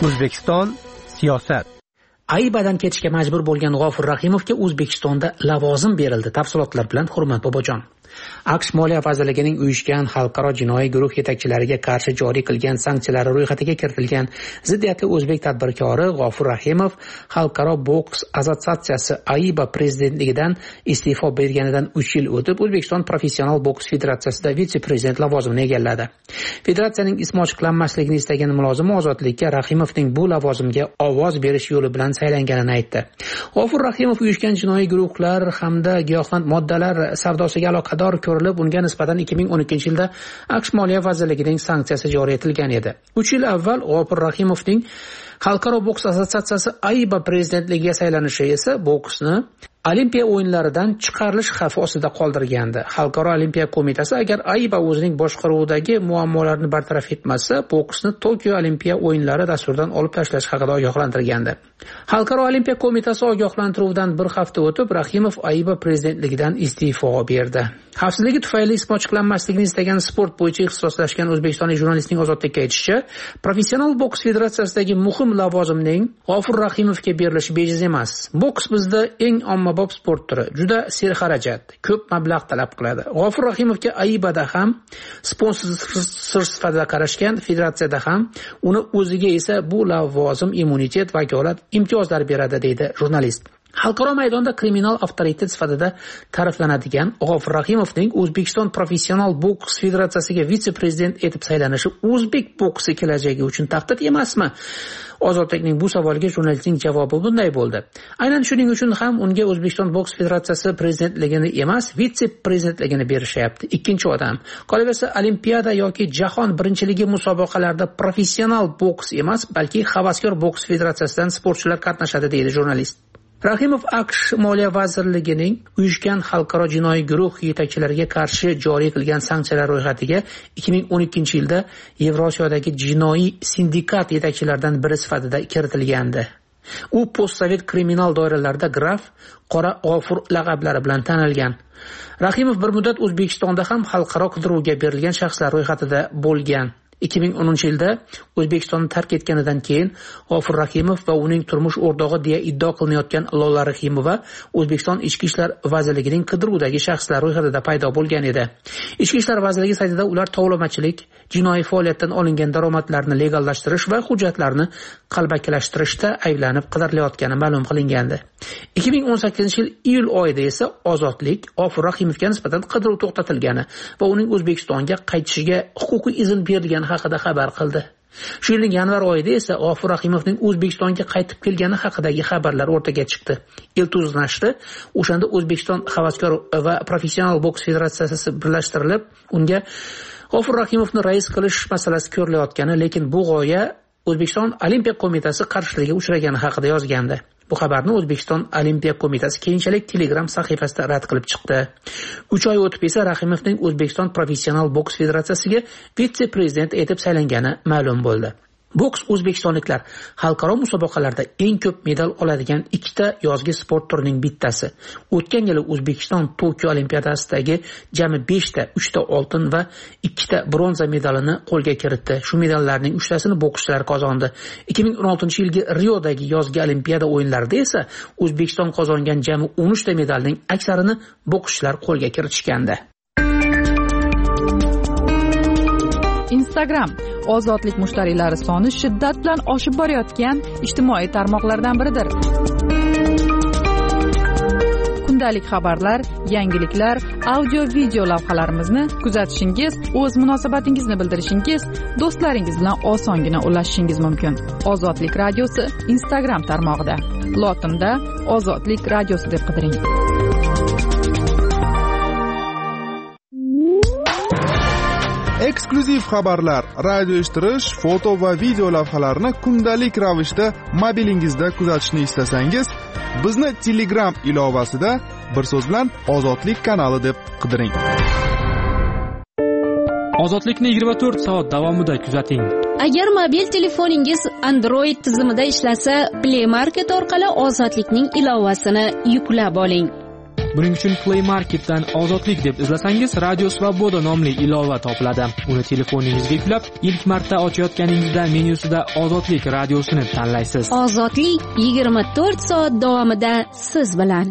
O'zbekiston siyosat. Aybadan ketishga majbur bo'lgan G'ofur Rahimovga O'zbekistonda lavozim berildi. Tafsilotlar bilan Hurmat Bobojon. AQSh Moliya vazirligining uyushgan xalqaro jinoiy guruh yetakchilariga qarshi joriy qilgan sanksiyalar ro'yxatiga kiritilgan ziddiyatli o'zbek tadbirkori G'ofur Rahimov Xalqaro boks assotsiatsiyasi AIBA prezidentligidan iste'fo berganidan uch yil o'tib O'zbekiston professional boks federatsiyasida vitse-prezident lavozimini egalladi. Federatsiyaning ismi ochiqlanmasligini istagan mulozim ozodlikka Rahimovning bu lavozimga ovoz berish yo'li bilan saylanganini aytdi. G'ofur Rahimov uyushgan jinoiy guruhlar hamda giyohvand moddalar savdosiga aloqador ko'rilib, unga nisbatan ikki ming o'n ikkinchi yilda AQSh Moliya vazirligining sanksiyasi joriy etilgan edi. uch yil avval G'ofur Rahimovning Xalqaro boks assotsiatsiyasi AIBA prezidentligiga saylanishi esa boksni Olimpiya o'yinlaridan chiqarilish xavfi ostida qoldirgandi. Xalqaro Olimpiya qo'mitasi agar AIBA o'zining boshqaruvidagi muammolarni bartaraf etmasa, boksni Tokio Olimpiya o'yinlari dasturidan olib tashlash haqida ogohlantirgandi. Xalqaro Olimpiya qo'mitasi ogohlantiruvdan bir hafta o'tib, Rahimov AIBA prezidentligidan iste'fo berdi. Xavfsizligi tufayli ismi ochiqlanmasligini istagan sport bo'yicha ixtisoslashgan o'zbekistonlik jurnalistning ozodlikka aytishicha, professional boks federatsiyasidagi muhim lavozimning G'ofur Rahimovga berilishi bejiz emas. Boks bizda eng ommabop sport turi, juda serxarajat, ko'p mablag' talab qiladi. G'ofur Rahimovga AIBAda ham sponsor sifatida qarashgan, federatsiyada ham uni o'ziga esa bu lavozim immunitet, vakolat, imtiyozlar beradi, deydi jurnalist. Xalqaro maydonda kriminal avtoritet sifatida ta'riflanadigan G'ofur Rahimovning O'zbekiston professional boks federatsiyasiga vitse-prezident etib saylanishi o'zbek boksi kelajagi uchun tahdid emasmi? Ozodlikning bu savoliga jurnalistning javobi bunday bo'ldi. Aynan shuning uchun ham unga O'zbekiston boks federatsiyasi prezidentligini emas, vitse-prezidentligini berishyapti. Ikkinchi odam. Qolaversa, Olimpiada yoki jahon birinchiligi musobaqalarida professional boks emas, balki havaskor boks federatsiyasidan sportchilar qatnashadi, deydi jurnalist. Rahimov AQSh Moliya vazirligining uyushgan xalqaro jinoiy guruh yetakchilariga qarshi joriy qilgan sanksiyalar ro'yxatiga ikki ming o'n ikkinchi yilda Yevrosiyodagi jinoiy sindikat yetakchilaridan biri sifatida kiritilgandi. U postsovet kriminal doiralarida graf Qora G'ofur laqablari bilan tanilgan. Rahimov bir muddat O'zbekistonda ham xalqaro qidiruvga berilgan shaxslar ro'yxatida bo'lgan. ikki ming o'ninchi yilda O'zbekistonni tark etganidan keyin G'ofur Rahimov va uning turmush o'rtog'i deya iddao qilinayotgan Lola Rahimova O'zbekiston Ichki ishlar vazirligining qidiruvdagi shaxslar ro'yxatida paydo bo'lgan edi. Ichki ishlar vazirligi saytida ular tovlamachilik, jinoiy faoliyatdan olingan daromadlarni legallashtirish va hujjatlarni qalbakilashtirishda ayblanib qidirilayotgani ma'lum qilingandi. ikki ming o'n sakkizinchi yil iyul oyida esa Ozodlik G'ofur Rahimovga nisbatan qidiruv to'xtatilgani va uning O'zbekistonga qaytishiga huquqiy izn berilgani haqida xabar qildi. Shu yilning yanvar oyida esa G'ofur Rahimovning O'zbekistonga qaytib kelgani haqidagi xabarlar o'rtaga chiqdi. Iltuz nashri o'shanda O'zbekiston havaskor va professional boks federatsiyasi birlashtirilib, unga G'ofur Rahimovni rais qilish masalasi ko'rilayotgani, lekin bu g'oya O'zbekiston Olimpiya qo'mitasi qarshiligiga uchragani haqida yozgandi. Bu xabarni O'zbekiston Olimpiya qo'mitasi keyinchalik Telegram sahifasida rad qilib chiqdi. uch oy o'tib esa Rahimovning O'zbekiston professional boks federatsiyasiga vitse-prezident etib saylangani ma'lum bo'ldi. Boks o'zbekistonliklar xalqaro musobaqalarda eng ko'p medal oladigan ikkita yozgi sport turining bittasi. O'tgan yili O'zbekiston Tokio Olimpiadasidagi jami beshta, uchta oltin va ikkita bronza medalini qo'lga kiritdi. Shu medallarning uchtasini bokschilar qozondi. ikki ming o'n oltinchi yilgi Riodagi yozgi Olimpiada o'yinlarida esa O'zbekiston qozongan jami o'n uchta medalning aksarini bokschilar qo'lga kiritishgandi. Instagram ozodlik mushtariylari soni shiddat bilan oshib borayotgan ijtimoiy tarmoqlardan biridir. Kundalik xabarlar, yangiliklar, audio-video lavhalarimizni kuzatishingiz, o'z munosabatingizni bildirishingiz, do'stlaringiz bilan osongina ulashishingiz mumkin. Ozodlik radiosi Instagram tarmog'ida. Lotinda Ozodlik radiosi deb qidiring. Eksklyuziv xabarlar, radio eshittirish, foto va video lavhalarni kundalik ravishda mobilingizda kuzatishni istasangiz, bizni Telegram ilovasida bir so'z bilan Ozodlik kanali deb qidiring. Ozodlikni yigirma to'rt soat davomida kuzating. Agar mobil telefoningiz Android tizimida ishlasa, Play Market orqali Ozodlikning ilovasini yuklab oling. Buning uchun Play Marketdan Ozodlik deb izlasangiz, Radio Svoboda nomli ilova topiladi. Uni telefoningizga yuklab, ilk marta ochayotganingizda menyusida Ozodlik radiosini tanlaysiz. Ozodlik yigirma to'rt soat davomida siz bilan.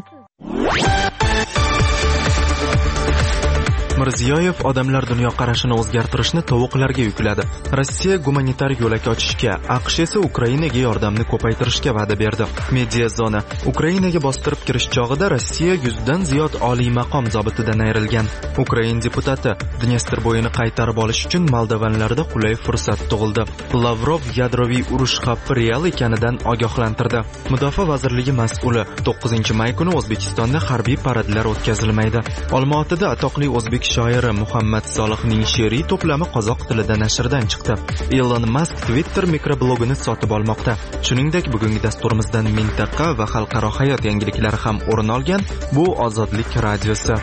Mirziyoyev odamlar dunyoqarashini o'zgartirishni tovuqlarga yukladi. Rossiya gumanitar yo'lak ochishga, AQSh esa Ukrainaga yordamni ko'paytirishga va'da berdi. Media zona Ukrainaga bostirib kirish chog'ida Rossiya yuzdan ziyod oliy maqom zobitidan ayrilgan. Ukrain deputati Dnestr bo'yini qaytarib olish uchun moldovanlarda qulay fursat tug'ildi. Lavrov yadroviy urush xavfi real ekanidan ogohlantirdi. Mudofaa vazirligi mas'uli to'qqizinchi may kuni O'zbekistonda harbiy paradlar o'tkazilmaydi. Olmaotada atoqli o'zbek shoiri Muhammad Solihning she'riy to'plami qozoq tilida nashrdan chiqdi. Elon Musk Twitter mikroblogini sotib olmoqda. Shuningdek, bugungi dasturimizdan mintaqa va xalqaro hayot yangiliklari ham o'rin olgan. Bu Ozodlik radiosi.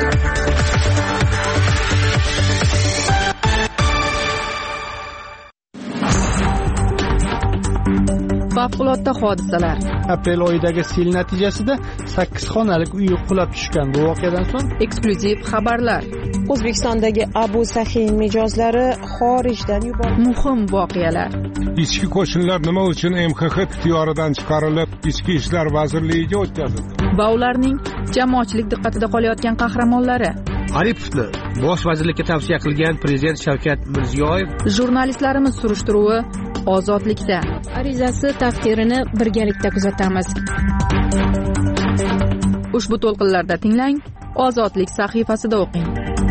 Favqulodda hodisalar. Aprel oyidagi sel natijasida sakkiz xonalik uy qulab tushgan. Bu voqeadan so'ng eksklyuziv xabarlar. O'zbekistondagi Abu Sahin mijozlari xorijdan yuborildi. Muhim voqealar. Ichki qo'shinlar nima uchun M X X ixtiyoridan chiqarilib, Ichki ishlar vazirligiga o'tkazildi? Va ularning jamoatchilik diqqatida qolayotgan qahramonlari. Aripovni bosh vazirlikka tavsiya qilgan prezident Shavkat Mirziyoyev. Jurnalistlarimiz surishtiruvi Ozodlikda. Arizasi taqdirini birgalikda kuzatamiz. Ushbu to'lqinlarda tinglang, Ozodlik sahifasida o'qing.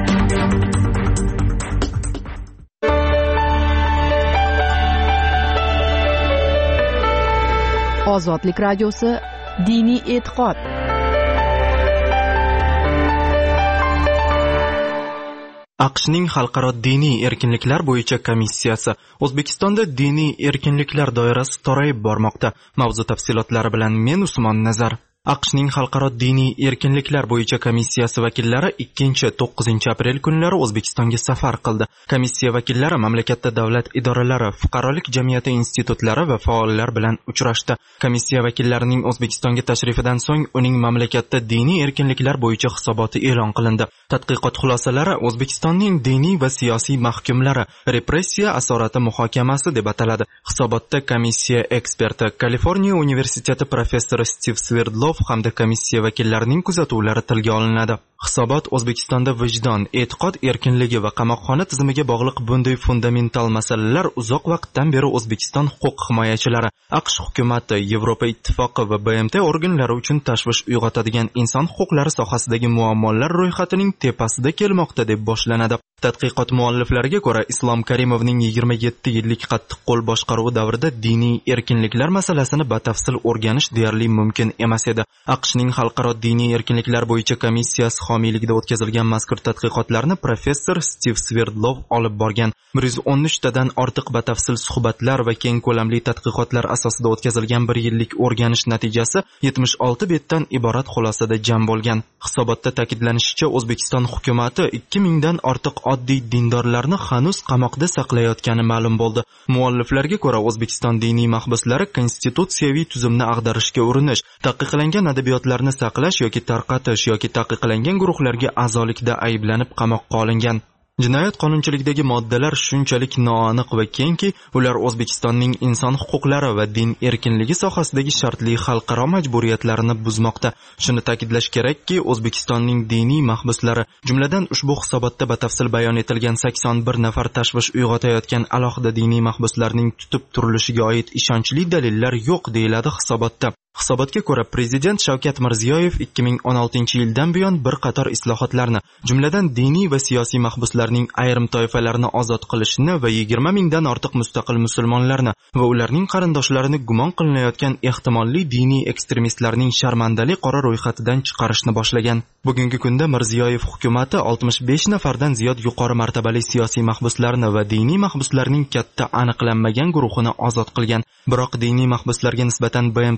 Ozodlik radiosi diniy e'tiqod. AQShning xalqaro diniy erkinliklar bo'yicha komissiyasi O'zbekistonda diniy erkinliklar doirasi torayib bormoqda. Mavzu tafsilotlari bilan men Usmon Nazar. AQShning xalqaro diniy erkinliklar bo'yicha komissiyasi vakillari ikkinchi to'qqizinchi aprel kunlari O'zbekistonga safar qildi. Komissiya vakillari mamlakatda davlat idoralari, fuqarolik jamiyati institutlari va faollar bilan uchrashdi. Komissiya vakillarining O'zbekistonga tashrifidan so'ng uning mamlakatda diniy erkinliklar bo'yicha hisoboti e'lon qilindi. Tadqiqot xulosalari O'zbekistonning diniy va siyosiy mahkumlari repressiya asorati muhokamasi deb ataladi. Hisobotda komissiya eksperti, Kaliforniya universiteti professori Stiv Sverdlov hamda komissiya vakillarining kuzatuvlari tilga olinadi. Hisobot O'zbekistonda vijdon, e'tiqod erkinligi va qamoqxona tizimiga bog'liq bunday fundamental masalalar uzoq vaqtdan beri O'zbekiston huquq himoyachilari, AQSh hukumati, Yevropa ittifoqi va B M T organlari uchun tashvish uyg'otadigan inson huquqlari sohasidagi muammolar ro'yxatining tepasida kelmoqda deb boshlanadi. Tadqiqot mualliflariga ko'ra, Islom Karimovning yigirma yetti yillik qattiqqo'l boshqaruvi davrida diniy erkinliklar masalasini batafsil o'rganish deyarli mumkin emas edi. AQShning xalqaro diniy erkinliklar bo'yicha komissiyasi homiyligida o'tkazilgan mazkur tadqiqotlarni professor Stiv Sverdlov olib borgan. bir yuz o'n uch tadan ortiq batafsil suhbatlar va keng ko'lamli tadqiqotlar asosida o'tkazilgan bir yillik o'rganish natijasi yetmish olti betdan iborat xulosada jam bo'lgan. Hisobotda ta'kidlanishicha, O'zbekiston hukumati ikki mingdan ortiq oddiy dindorlarni hanuz qamoqda saqlayotgani ma'lum bo'ldi. Mualliflarga ko'ra, O'zbekiston diniy mahbuslari konstitutsiyaviy tuzumni ag'darishga urinish, taqiqlangan adabiyotlarni saqlash yoki tarqatish yoki taqiqlangan guruhlarga a'zolikda ayblanib qamoqqa olingan. Jinoyat qonunchiligidagi moddalar shunchalik noaniq va kengki, ular O'zbekistonning inson huquqlari va din erkinligi sohasidagi shartli xalqaro majburiyatlarini buzmoqda. Shuni ta'kidlash kerakki, O'zbekistonning diniy mahbuslari, jumladan ushbu hisobotda batafsil bayon etilgan sakson bir nafar tashvish uyg'otayotgan alohida diniy mahbuslarning tutib turilishiga oid ishonchli dalillar yo'q, deyiladi hisobotda. Hisobotga ko'ra, prezident Shavkat Mirziyoyev ikki ming o'n oltinchi yildan buyon bir qator islohotlarni, jumladan diniy va siyosiy mahbuslarning ayrim toifalarini ozod qilishni va yigirma mingdan ortiq mustaqil musulmonlarni va ularning qarindoshlarini gumon qilinayotgan ehtimolli diniy ekstremistlarning sharmandali qora ro'yxatidan chiqarishni boshlagan. Bugungi kunda Mirziyoyev hukumati oltmish besh nafardan ziyod yuqori martabali siyosiy mahbuslarni va diniy mahbuslarning katta aniqlanmagan guruhini ozod qilgan. Biroq diniy mahbuslarga nisbatan B M T'ning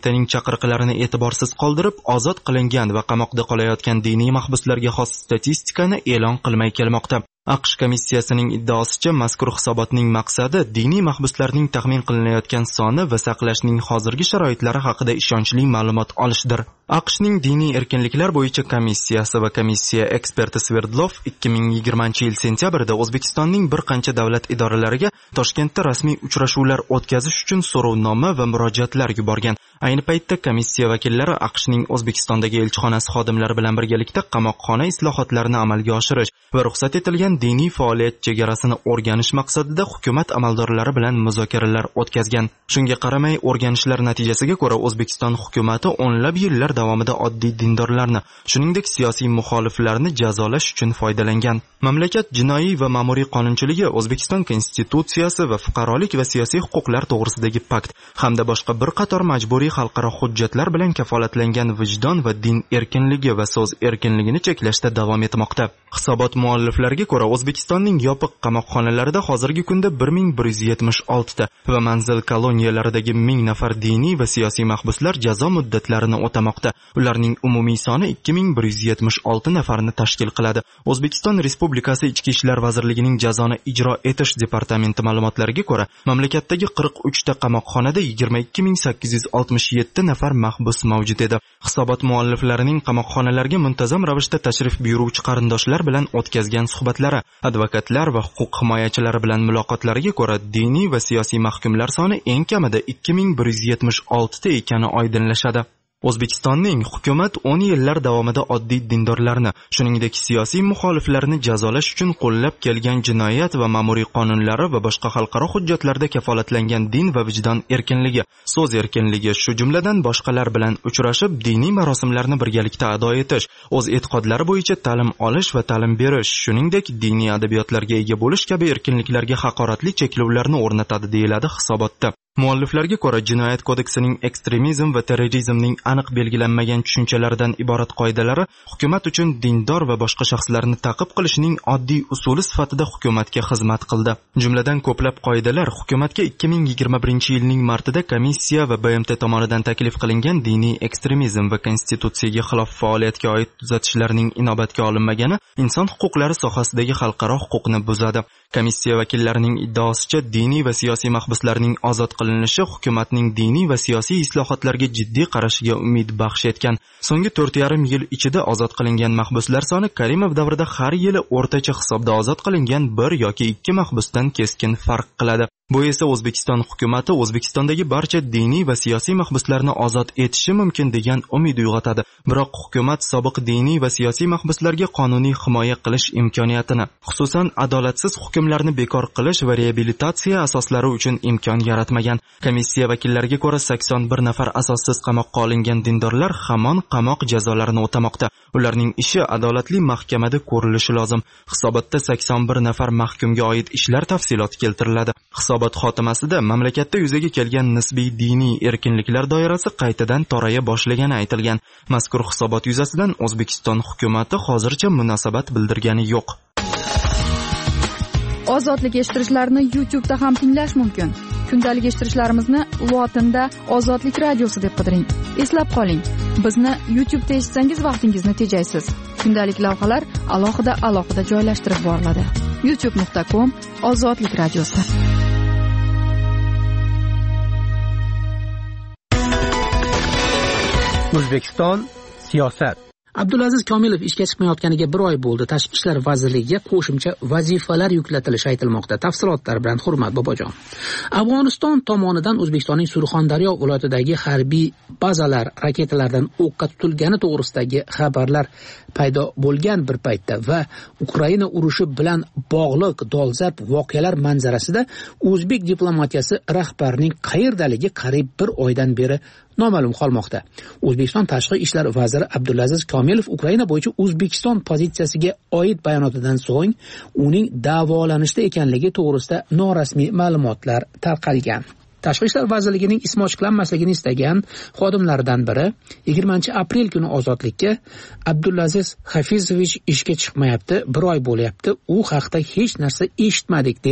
chaqiriqlarini e'tiborsiz qoldirib, ozod qilingan va qamoqda qolayotgan diniy mahbuslarga xos statistikani e'lon qilmay kelmoqda. AQSh komissiyasining iddaosicha, mazkur hisobotning maqsadi diniy mahbuslarning taxmin qilinayotgan soni va saqlashning hozirgi sharoitlari haqida ishonchli ma'lumot olishdir. AQShning diniy erkinliklar bo'yicha komissiyasi va komissiya eksperti Sverdlov ikki ming yigirmanchi yil sentyabrda O'zbekistonning bir qancha davlat idoralariga Toshkentda rasmiy uchrashuvlar o'tkazish uchun so'rovnoma va murojaatlar yuborgan. Ayni paytda komissiya vakillari AQShning O'zbekistondagi elchixonasi xodimlari bilan birgalikda qamoqxona islohotlarini amalga oshirish va ruxsat etilgan diniy faoliyat chegarasini o'rganish maqsadida hukumat amaldorlari bilan muzokaralar o'tkazgan. Shunga qaramay, o'rganishlar natijasiga ko'ra O'zbekiston hukumati o'nlab yillar davomida oddiy dindorlarni, shuningdek siyosiy muxoliflarni jazolash uchun foydalangan. Mamlakat jinoiy va ma'muriy qonunchiligi, O'zbekiston konstitutsiyasi va fuqarolik va siyosiy huquqlar to'g'risidagi pakt hamda boshqa bir qator majburiy xalqaro hujjatlar bilan kafolatlangan vijdon va din erkinligi va so'z erkinligini cheklashda davom etmoqda. Hisobot mualliflariga ko'ra, O'zbekistonning yopiq qamoqxonalarida hozirgi kunda bir ming bir yuz yetmish olti ta va manzil koloniyalaridagi ming nafar diniy va siyosiy mahbuslar jazo muddatlarini o'tamoqda. Ularning umumiy soni ikki ming bir yuz yetmish olti nafarni tashkil qiladi. O'zbekiston Respublikasi Ichki ishlar vazirligining jazoni ijro etish departamenti ma'lumotlariga ko'ra, mamlakatdagi qirq uch ta qamoqxonada yigirma ikki ming sakkiz yuz oltmish yetti nafar mahbus mavjud edi. Hisobot mualliflarining qamoqxonalarga muntazam ravishda tashrif buyuruvchi qarindoshlar bilan o'tkazgan suhbatlari, advokatlar va huquq himoyachilari bilan muloqotlariga ko'ra, diniy va siyosiy mahkumlar soni eng kamida ikki ming bir yuz yetmish olti ta ekani oydinlashadi. O'zbekistonning hukumat o'n yillar davomida oddiy dindorlarni, shuningdek siyosiy muxoliflarni jazolash uchun qo'llab kelgan jinoyat va ma'muriy qonunlari va boshqa xalqaro hujjatlarda kafolatlangan din va vijdon erkinligi, so'z erkinligi, shu jumladan boshqalar bilan uchrashib, diniy marosimlarni birgalikda ado etish, o'z e'tiqodlari bo'yicha ta'lim olish va ta'lim berish, shuningdek diniy adabiyotlarga ega bo'lish kabi erkinliklarga haqoratli cheklovlarni o'rnatadi, deyiladi hisobotda. Mualliflarga ko'ra, jinoyat kodeksining ekstremizm va terrorizmning aniq belgilanmagan tushunchalaridan iborat qoidalari hukumat uchun dindor va boshqa shaxslarni ta'qib qilishning oddiy usuli sifatida hukumatga xizmat qildi. Jumladan ko'plab qoidalar hukumatga ikki ming yigirma birinchi yilning martida komissiya va B M T tomonidan taklif qilingan diniy ekstremizm va konstitutsiyaga xilof faoliyatga oid tuzatishlarning inobatga olinmagani inson huquqlari sohasidagi xalqaro huquqni buzadi. Komissiya vakillarining iddaosicha, diniy va siyosiy mahbuslarning ozod qilinishi hukumatning diniy va siyosiy islohotlarga jiddiy qarashiga umid baxsh etgan. So'nggi to'rt yarim yil ichida ozod qilingan mahbuslar soni Karimov davrida har yili o'rtacha hisobda ozod qilingan bir yoki ikki mahbusdan keskin farq qiladi. Bu esa O'zbekiston hukumati O'zbekistondagi barcha diniy va siyosiy mahbuslarni ozod etishi mumkin degan umid uyg'otadi. Biroq hukumat sobiq diniy va siyosiy mahbuslarga qonuniy himoya qilish imkoniyatini, xususan adolatsiz hukmlarni bekor qilish va reabilitatsiya asoslari uchun imkon yaratmagan. Komissiya vakillariga ko'ra, sakson bir nafar asossiz qamoqqa olingan dindorlar hamon qamoq jazolarini o'tamoqda. Ularning ishi adolatli mahkamada ko'rilishi lozim. Hisobotda sakson bir nafar mahkumga oid ishlar tafsiloti keltiriladi. Hisobot xotimasida mamlakatda yuzaga kelgan nisbiy diniy erkinliklar doirasi qaytadan toraya boshlagani aytilgan. Mazkur hisobot yuzasidan O'zbekiston hukumati hozircha munosabat bildirgani yo'q. Ozodlik eshittirishlarni YouTube da ham tinglash mumkin. Kundalik eshittirishlarimizni lotinda Ozodlik radiosi deb qidiring. Eslab qoling, bizni YouTube da eshitsangiz vaqtingizni tejaysiz. Kundalik lavhalar alohida alohida joylashtirib boriladi. youtube nuqta com Ozodlik radiosi. O'zbekiston siyosat. Abdulaziz Komilov ishga chiqmayotganiga bir oy bo'ldi. Tashqi ishlar vazirligiga qo'shimcha vazifalar yuklatilishi aytilmoqda. Tafsilotlar bilan Hurmat Bobojon. Afg'oniston tomonidan O'zbekistonning Surxondaryo viloyatidagi harbiy bazalar raketalardan o'qqa tutilgani to'g'risidagi xabarlar paydo bo'lgan bir paytda va Ukraina urushi bilan bog'liq dolzarb voqealar manzarasida o'zbek diplomatiyasi rahbarining qayerdaligi qariyb bir oydan beri noma'lum qolmoqda. O'zbekiston tashqi ishlar vaziri Abdulaziz Komilov Ukraina bo'yicha O'zbekiston pozitsiyasiga oid bayonotidan so'ng uning davolanishda ekanligi to'g'risida norasmiy ma'lumotlar tarqalgan. Tashqi ishlar vazirligining ismi ochiqlanmasligini istagan xodimlaridan biri yigirmanchi aprel kuni ozodlikka Abdulaziz Hafizovich ishga chiqmayapti, bir oy bo'lyapti, u haqda hech narsa eshitmadik dedi.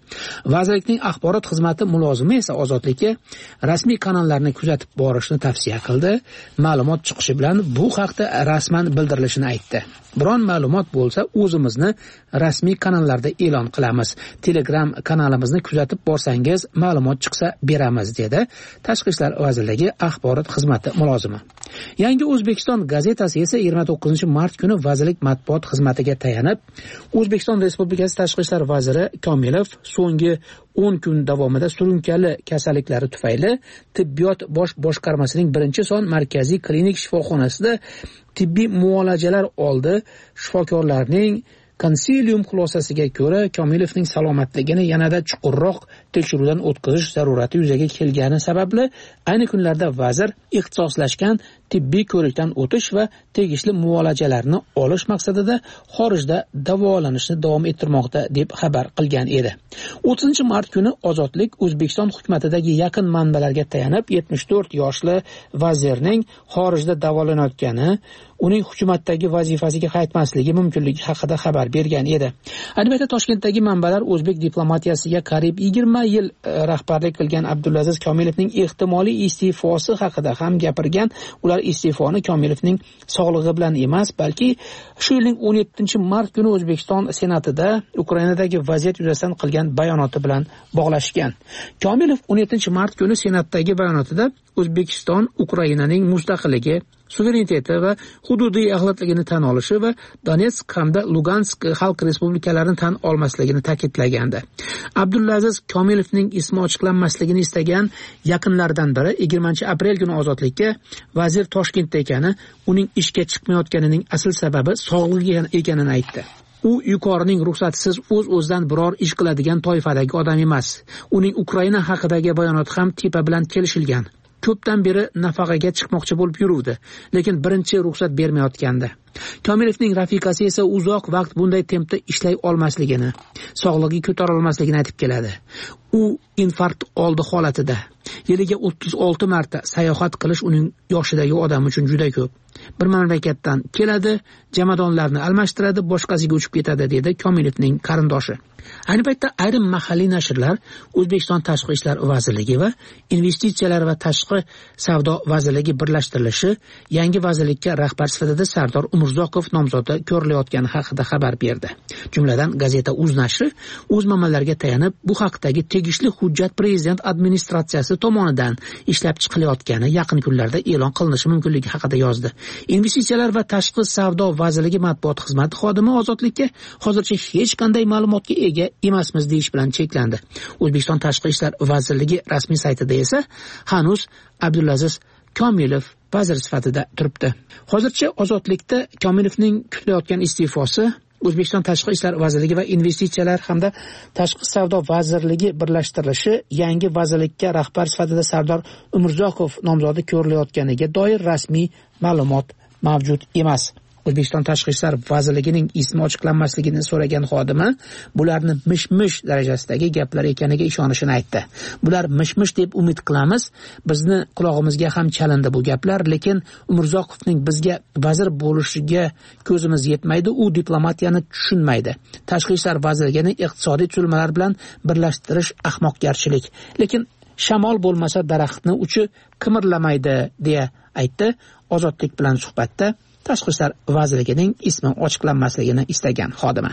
Vazirlikning axborot xizmati mulozimi esa Ozodlikka rasmiy kanallarni kuzatib borishni tavsiya qildi. Ma'lumot chiqishi bilan bu haqda rasman bildirilishini aytdi. Biron ma'lumot bo'lsa, o'zimizni rasmiy kanallarda e'lon qilamiz. Telegram kanalimizni kuzatib borsangiz, ma'lumot chiqsa beramiz, dedi Tashqi ishlar vazirligi axborot xizmati mulozimi. Yangi O'zbekiston gazetasi esa yigirma to'qqizinchi mart kuni vazirlik matbuot xizmatiga tayanib, O'zbekiston Respublikasi Tashqi ishlar vaziri Komilov so'nggi o'n kun davomida surunkali kasalliklari tufayli tibbiyot bosh boshqarmasining birinchi son markaziy klinik shifoxonasida tibbiy muolajalar oldi. Shifokorlarning konsilium xulosasiga ko'ra, Komilovning salomatligini yanada chuqurroq tekshiruvdan o'tkazish zarurati yuzaga kelgani sababli ayni kunlarda vazir ixtisoslashgan tibbiy ko'rikdan o'tish va tegishli muolajalarni olish maqsadida xorijda davolanishni davom ettirmoqda deb xabar qilgan edi. o'ttizinchi mart kuni Ozodlik O'zbekiston hukumatidagi yaqin manbalarga tayanib yetmish to'rt yoshli vazirning xorijda davolanayotgani, uning hukumatdagi vazifasiga qaytmasligi mumkinligi haqida xabar bergan edi. Ayni paytda Toshkentdagi manbalar o'zbek diplomatiyasiga qariyb yigirma yil rahbarlik qilgan Abdulaziz Komilovning ehtimoliy iste'fosi haqida ham gapirgan. Ular iste'foni Komilovning sog'lig'i bilan emas, balki shu yilning o'n yettinchi mart kuni O'zbekiston Senatida Ukrainadagi vaziyat yuzasidan qilgan bayonoti bilan bog'lashgan. Komilov o'n yettinchi mart kuni Senatdagi bayonotida O'zbekiston Ukrainaning mustaqilligi, suvereniteti va hududiy axlatligini tan olishi va Donetsk hamda Lugansk xalq respublikalarini tan olmasligini ta'kidlagandi. Abdulaziz Komilovning ismi ochiqlanmasligini istagan yaqinlaridan biri yigirmanchi aprel kuni Ozodlikka vazir Toshkentda ekani, uning ishga chiqmayotganining asl sababi sog'lig'i ekanini aytdi. U yuqorining ruxsatisiz o'z-o'zidan biror ish qiladigan toifadagi odam emas. Uning Ukraina haqidagi bayonoti ham tepa bilan kelishilgan. Ko'pdan beri nafaqaga chiqmoqchi bo'lib yuruvdi, lekin birinchi ruxsat bermayotgandi. Komilovning rafiqasi esa uzoq vaqt bunday tempda ishlay olmasligini, sog'lig'i ko'tara olmasligini aytib keladi. U infarkt oldi holatida. Yiliga o'ttiz olti marta sayohat qilish uning yoshidagi odam uchun juda ko'p. Bir mamlakatdan keladi, jamadonlarni almashtiradi, boshqasiga uchib ketadi, dedi Komilovning qarindoshi. Ayni paytda ayrim mahalliy nashrlar O'zbekiston Tashqi ishlar vazirligi va investitsiyalar va tashqi savdo vazirligi birlashtirilishi yangi vazirlikka rahbar sifatida Sardor Umurzoqov nomzodi ko'rilayotgani haqida xabar berdi. Jumladan gazeta Uz nashri o'z manbalariga tayanib, bu haqdagi tegishli hujjat prezident administratsiyasi tomonidan ishlab chiqilayotgani yaqin kunlarda e'lon qilinishi mumkinligi haqida yozdi. Investitsiyalar va tashqi savdo vazirligi matbuot xizmati xodimi Ozodlikka hozircha hech qanday ma'lumotga ega emasmiz deyish bilan cheklandi. O'zbekiston Tashqi ishlar vazirligi rasmiy saytida esa hanuz Abdulaziz Komilov vazir sifatida turibdi. Hozircha Ozodlikda Komilovning kutilayotgan iste'fosi O'zbekiston Tashqi ishlar vazirligi va investitsiyalar hamda tashqi savdo vazirligi birlashtirilishi yangi vazirlikka rahbar sifatida Sardor Umurzoqov nomzodi ko'rilayotganiga doir rasmiy ma'lumot mavjud emas. O'zbekiston Tashqi ishlar vazirligining ismi ochiqlanmasligini so'ragan xodimi bularni mish-mish darajasidagi gaplar ekaniga ishonishini aytdi. Bular mish-mish deb umid qilamiz. Bizni qulog'imizga ham chalindi bu gaplar, lekin Umurzoqovning bizga vazir bo'lishiga ko'zimiz yetmaydi, u diplomatiyani tushunmaydi. Tashqi ishlar vazirligini iqtisodiy tuzilmalar bilan birlashtirish ahmoqgarchilik. Lekin shamol bo'lmasa daraxtni uchi qimirlamaydi, deya aytdi Ozodlik bilan suhbatda Tashqi ishlar vazirligining ismi ochiqlanmasligini istagan xodima.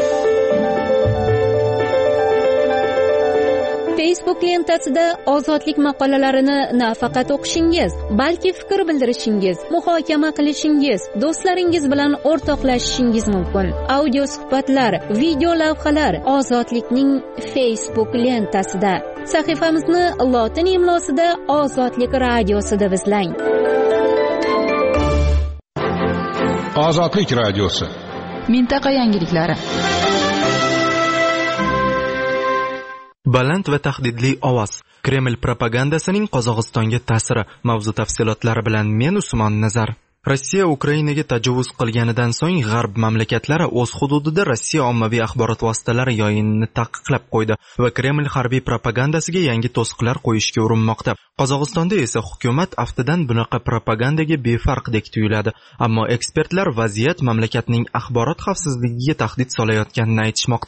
Facebook lentasida Ozodlik maqolalarini nafaqat o'qishingiz, balki fikr bildirishingiz, muhokama qilishingiz, do'stlaringiz bilan o'rtoqlashishingiz mumkin. Audio suhbatlar, video lavhalar Ozodlikning Facebook lentasida. Sahifamizni lotin imlosida Ozodlik radiosi deb izlang. Ozodlik radiosi. Mintaqa yangiliklari. Baland va tahdidli ovoz. Kreml propagandasining Qozog'istonga ta'siri. Mavzu tafsilotlari bilan men Usmon Nazar. Rossiya Ukrainaga tajovuz qilganidan so'ng g'arb mamlakatlari o'z hududida Rossiya ommaviy axborot vositalari yoyinini taqiqlab qo'ydi va Kreml harbiy propagandasiga yangi to'siqlar qo'yishga urinmoqda. Qozog'istonda esa hukumat aftidan bunaqa propagandaga befarqdek tuyuladi, ammo ekspertlar vaziyat mamlakatning axborot xavfsizligiga tahdid solayotganini aytishmoqda.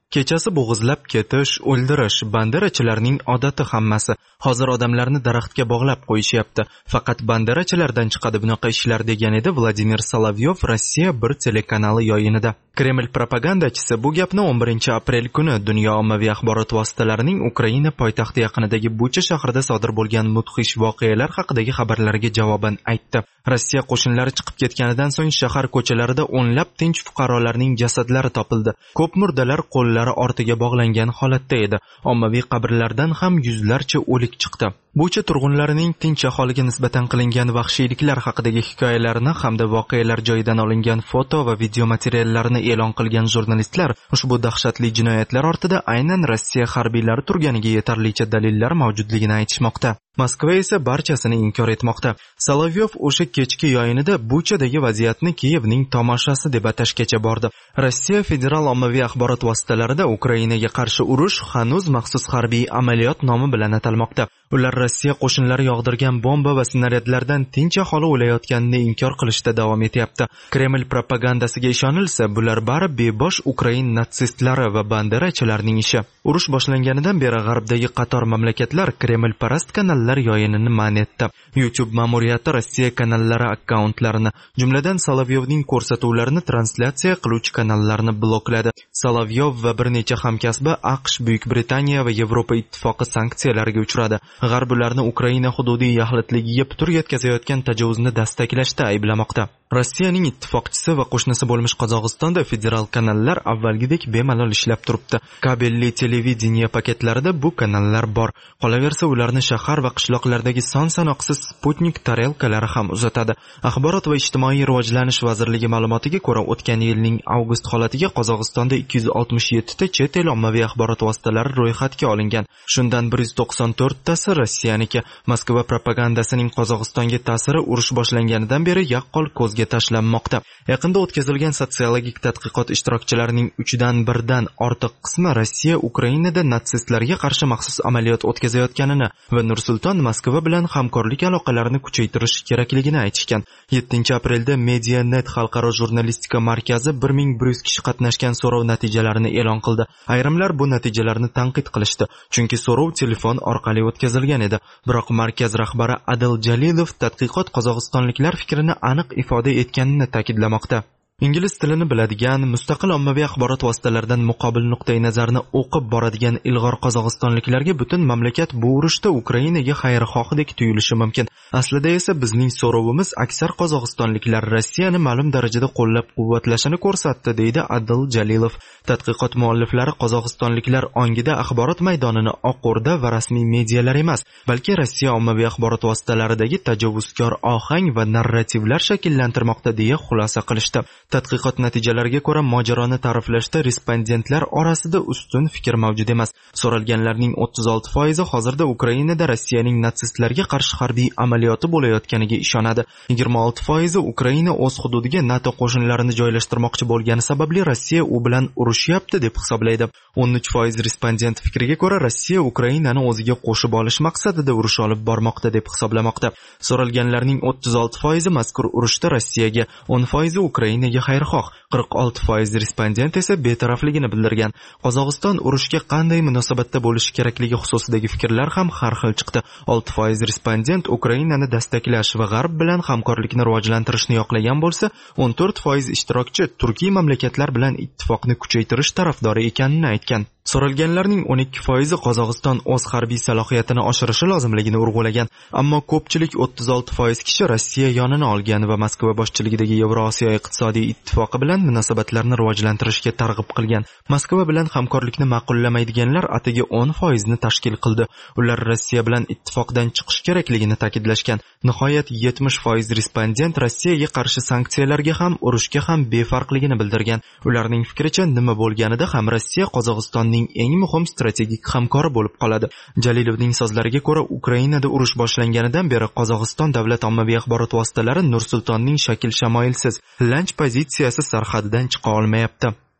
Kechasi bo'g'izlab ketish, o'ldirish banderachilarning odati hammasi. Hozir odamlarni daraxtga bog'lab qo'yishyapti. Faqat banderachilardan chiqadi bunaqa ishlar, degan edi Vladimir Solovyov Rossiya bir telekanali yoyinida. Kreml propagandachisi bu gapni o'n birinchi aprel kuni dunyo ommaviy axborot vositalarining Ukraina poytaxti yaqinidagi Bucha shahrida sodir bo'lgan mudhish voqealar haqidagi xabarlarga javoban aytdi. Rossiya qo'shinlari chiqib ketganidan so'ng shahar ko'chalarida o'nlab tinch fuqarolarning jasadlari topildi. Ko'p murdalar qo'llari ortiga bog'langan holatda edi. Ommaviy qabrlardan ham yuzlarcha o'lik chiqdi. Bucha turg'unlarining tinch aholiga nisbatan qilingan vahshiyliklar haqidagi hikoyalarini hamda voqealar joyidan olingan foto va video materiallarini e'lon qilgan jurnalistlar ushbu dahshatli jinoyatlar ortida aynan Rossiya harbiylari turganiga yetarlicha dalillar mavjudligini aytishmoqda. Moskva esa barchasini inkor etmoqda. Solovyov o'sha kechki yoyinida Buchadagi vaziyatni Kiyevning tomoshasi deb atashgacha bordi. Rossiya federal ommaviy axborot vositalarida Ukrainaga qarshi urush hanuz maxsus harbiy amaliyot nomi bilan atalmoqda. Ular Rossiya qo'shinlari yog'dirgan bomba va snaryadlardan tinch aholi o'layotganini inkor qilishda davom etyapti. Kreml propagandasiga ishonilsa, bular bari bebosh Ukrain natsistlari va banderachilarning ishi. Urush boshlanganidan beri g'arbdagi qator mamlakatlar Kreml parast kanallar yoyinini man etdi. YouTube ma'muriyati Rossiya kanallari akkauntlarini, jumladan Solovyovning ko'rsatuvlarini translyatsiya qiluvchi kanallarni blokladi. Solovyov va bir necha hamkasbi AQSh, Buyuk Britaniya va Yevropa ittifoqi sanksiyalarga uchradi. G'arb ularni Ukraina hududiy yaxlitligiga putur yetkazayotgan tajovuzni dastaklashda ayblamoqda. Rossiyaning ittifoqchisi va qo'shnisi bo'lmish Qozog'istonda federal kanallar avvalgidek bemalol ishlab turibdi. Kabelli televideniya paketlarida bu kanallar bor. Qolaversa, ularni shahar va qishloqlardagi son-sanoqsiz Sputnik tarelkalari ham uzatadi. Axborot va ijtimoiy rivojlanish vazirligi ma'lumotiga ko'ra, o'tgan yilning avgust holatiga Qozog'istonda ikki yuz oltmish yetti ta chet el ommaviy axborot vositalari ro'yxatga olingan. Shundan bir yuz to'qson to'rt tasi Rossiyaniki. Moskva propagandasining Qozog'istonga ta'siri urush boshlanganidan beri yaqqol ko'zga tashlanmoqda. Yaqinda o'tkazilgan sotsiologik tadqiqot ishtirokchilarining uchdan birdan ortiq qismi Rossiya Ukrainada natsistlarga qarshi maxsus amaliyot o'tkazayotganini va Nursulton Moskva bilan hamkorlik aloqalarini kuchaytirish kerakligini aytishgan. yettinchi aprelda MediaNet xalqaro jurnalistika markazi bir ming bir yuz kishi qatnashgan so'rov natijalarini e'lon qildi. Ayrimlar bu natijalarni tanqid qilishdi, chunki so'rov telefon orqali o'tkazilgan edi. Biroq markaz rahbari Adil Jalilov tadqiqot qozog'istonliklar fikrini aniq ifoda etganini ta'kidlamoqda. Ingliz tilini biladigan, mustaqil ommaviy axborot vositalaridan muqobil nuqtai nazarni o'qib boradigan ilg'or qozog'istonliklarga butun mamlakat bu urushda Ukrainaga xayrixohdek tuyulishi mumkin. Aslida esa bizning so'rovimiz aksar qozog'istonliklar Rossiyani ma'lum darajada qo'llab-quvvatlashini ko'rsatdi, deydi Adil Jalilov. Tadqiqot mualliflari qozog'istonliklar ongida axborot maydonini Oq O'rda va rasmiy medialar emas, balki Rossiya ommaviy axborot vositalaridagi tajovuzkor ohang va narrativlar shakllantirmoqda deya xulosa qilishdi. Tadqiqot natijalariga ko'ra, mojaroni ta'riflashda respondentlar orasida ustun fikr mavjud emas. So'ralganlarning o'ttiz olti foizi hozirda Ukrainada Rossiyaning natsistlarga qarshi harbiy amaliyoti bo'layotganiga ishonadi. yigirma olti foizi Ukraina o'z hududiga NATO qo'shinlarini joylashtirmoqchi bo'lgani sababli Rossiya u bilan urushyapti deb hisoblaydi. o'n uch foiz respondent fikriga ko'ra, Rossiya Ukrainani o'ziga qo'shib olish maqsadida urush olib bormoqda deb hisoblamoqda. So'ralganlarning o'ttiz olti foizi mazkur urushda Rossiyaga, o'n foizi Ukrainaga xayrixoh, qirq olti foiz respondent esa betarafligini bildirgan. Qozog'iston urushga qanday munosabatda bo'lishi kerakligi xususidagi fikrlar ham har xil chiqdi. olti foiz respondent Ukrainani dastaklash va g'arb bilan hamkorlikni rivojlantirishni yoqlagan bo'lsa, o'n to'rt foiz ishtirokchi turkiy mamlakatlar bilan ittifoqni kuchaytirish tarafdori ekanini aytgan. So'ralganlarning o'n ikki foizi Qozog'iston o'z harbiy salohiyatini oshirishi lozimligini urg'ulagan, ammo ko'pchilik o'ttiz olti foiz kishi Rossiya yonini olgan va Moskva boshchiligidagi Yevrosiyo iqtisodiy ittifoqi bilan munosabatlarni rivojlantirishga targ'ib qilgan. Moskva bilan hamkorlikni ma'qullamaydiganlar atigi o'n foizni tashkil qildi. Ular Rossiya bilan ittifoqdan chiqish kerakligini ta'kidlashgan. Nihoyat yetmish foiz respondent Rossiyaga qarshi sanksiyalarga ham, urushga ham befarqligini bildirgan. Ularning fikricha, nima bo'lganida ham Rossiya Qozog'istonning eng muhim strategik hamkori bo'lib qoladi. Jalilovning so'zlariga ko'ra, Ukrainada urush boshlanganidan beri Qozog'iston davlat ommaviy axborot vositalari Nursultonning shakl shamoilsiz, lanch pozitsiyasi sarhadidan chiqa olmayapti.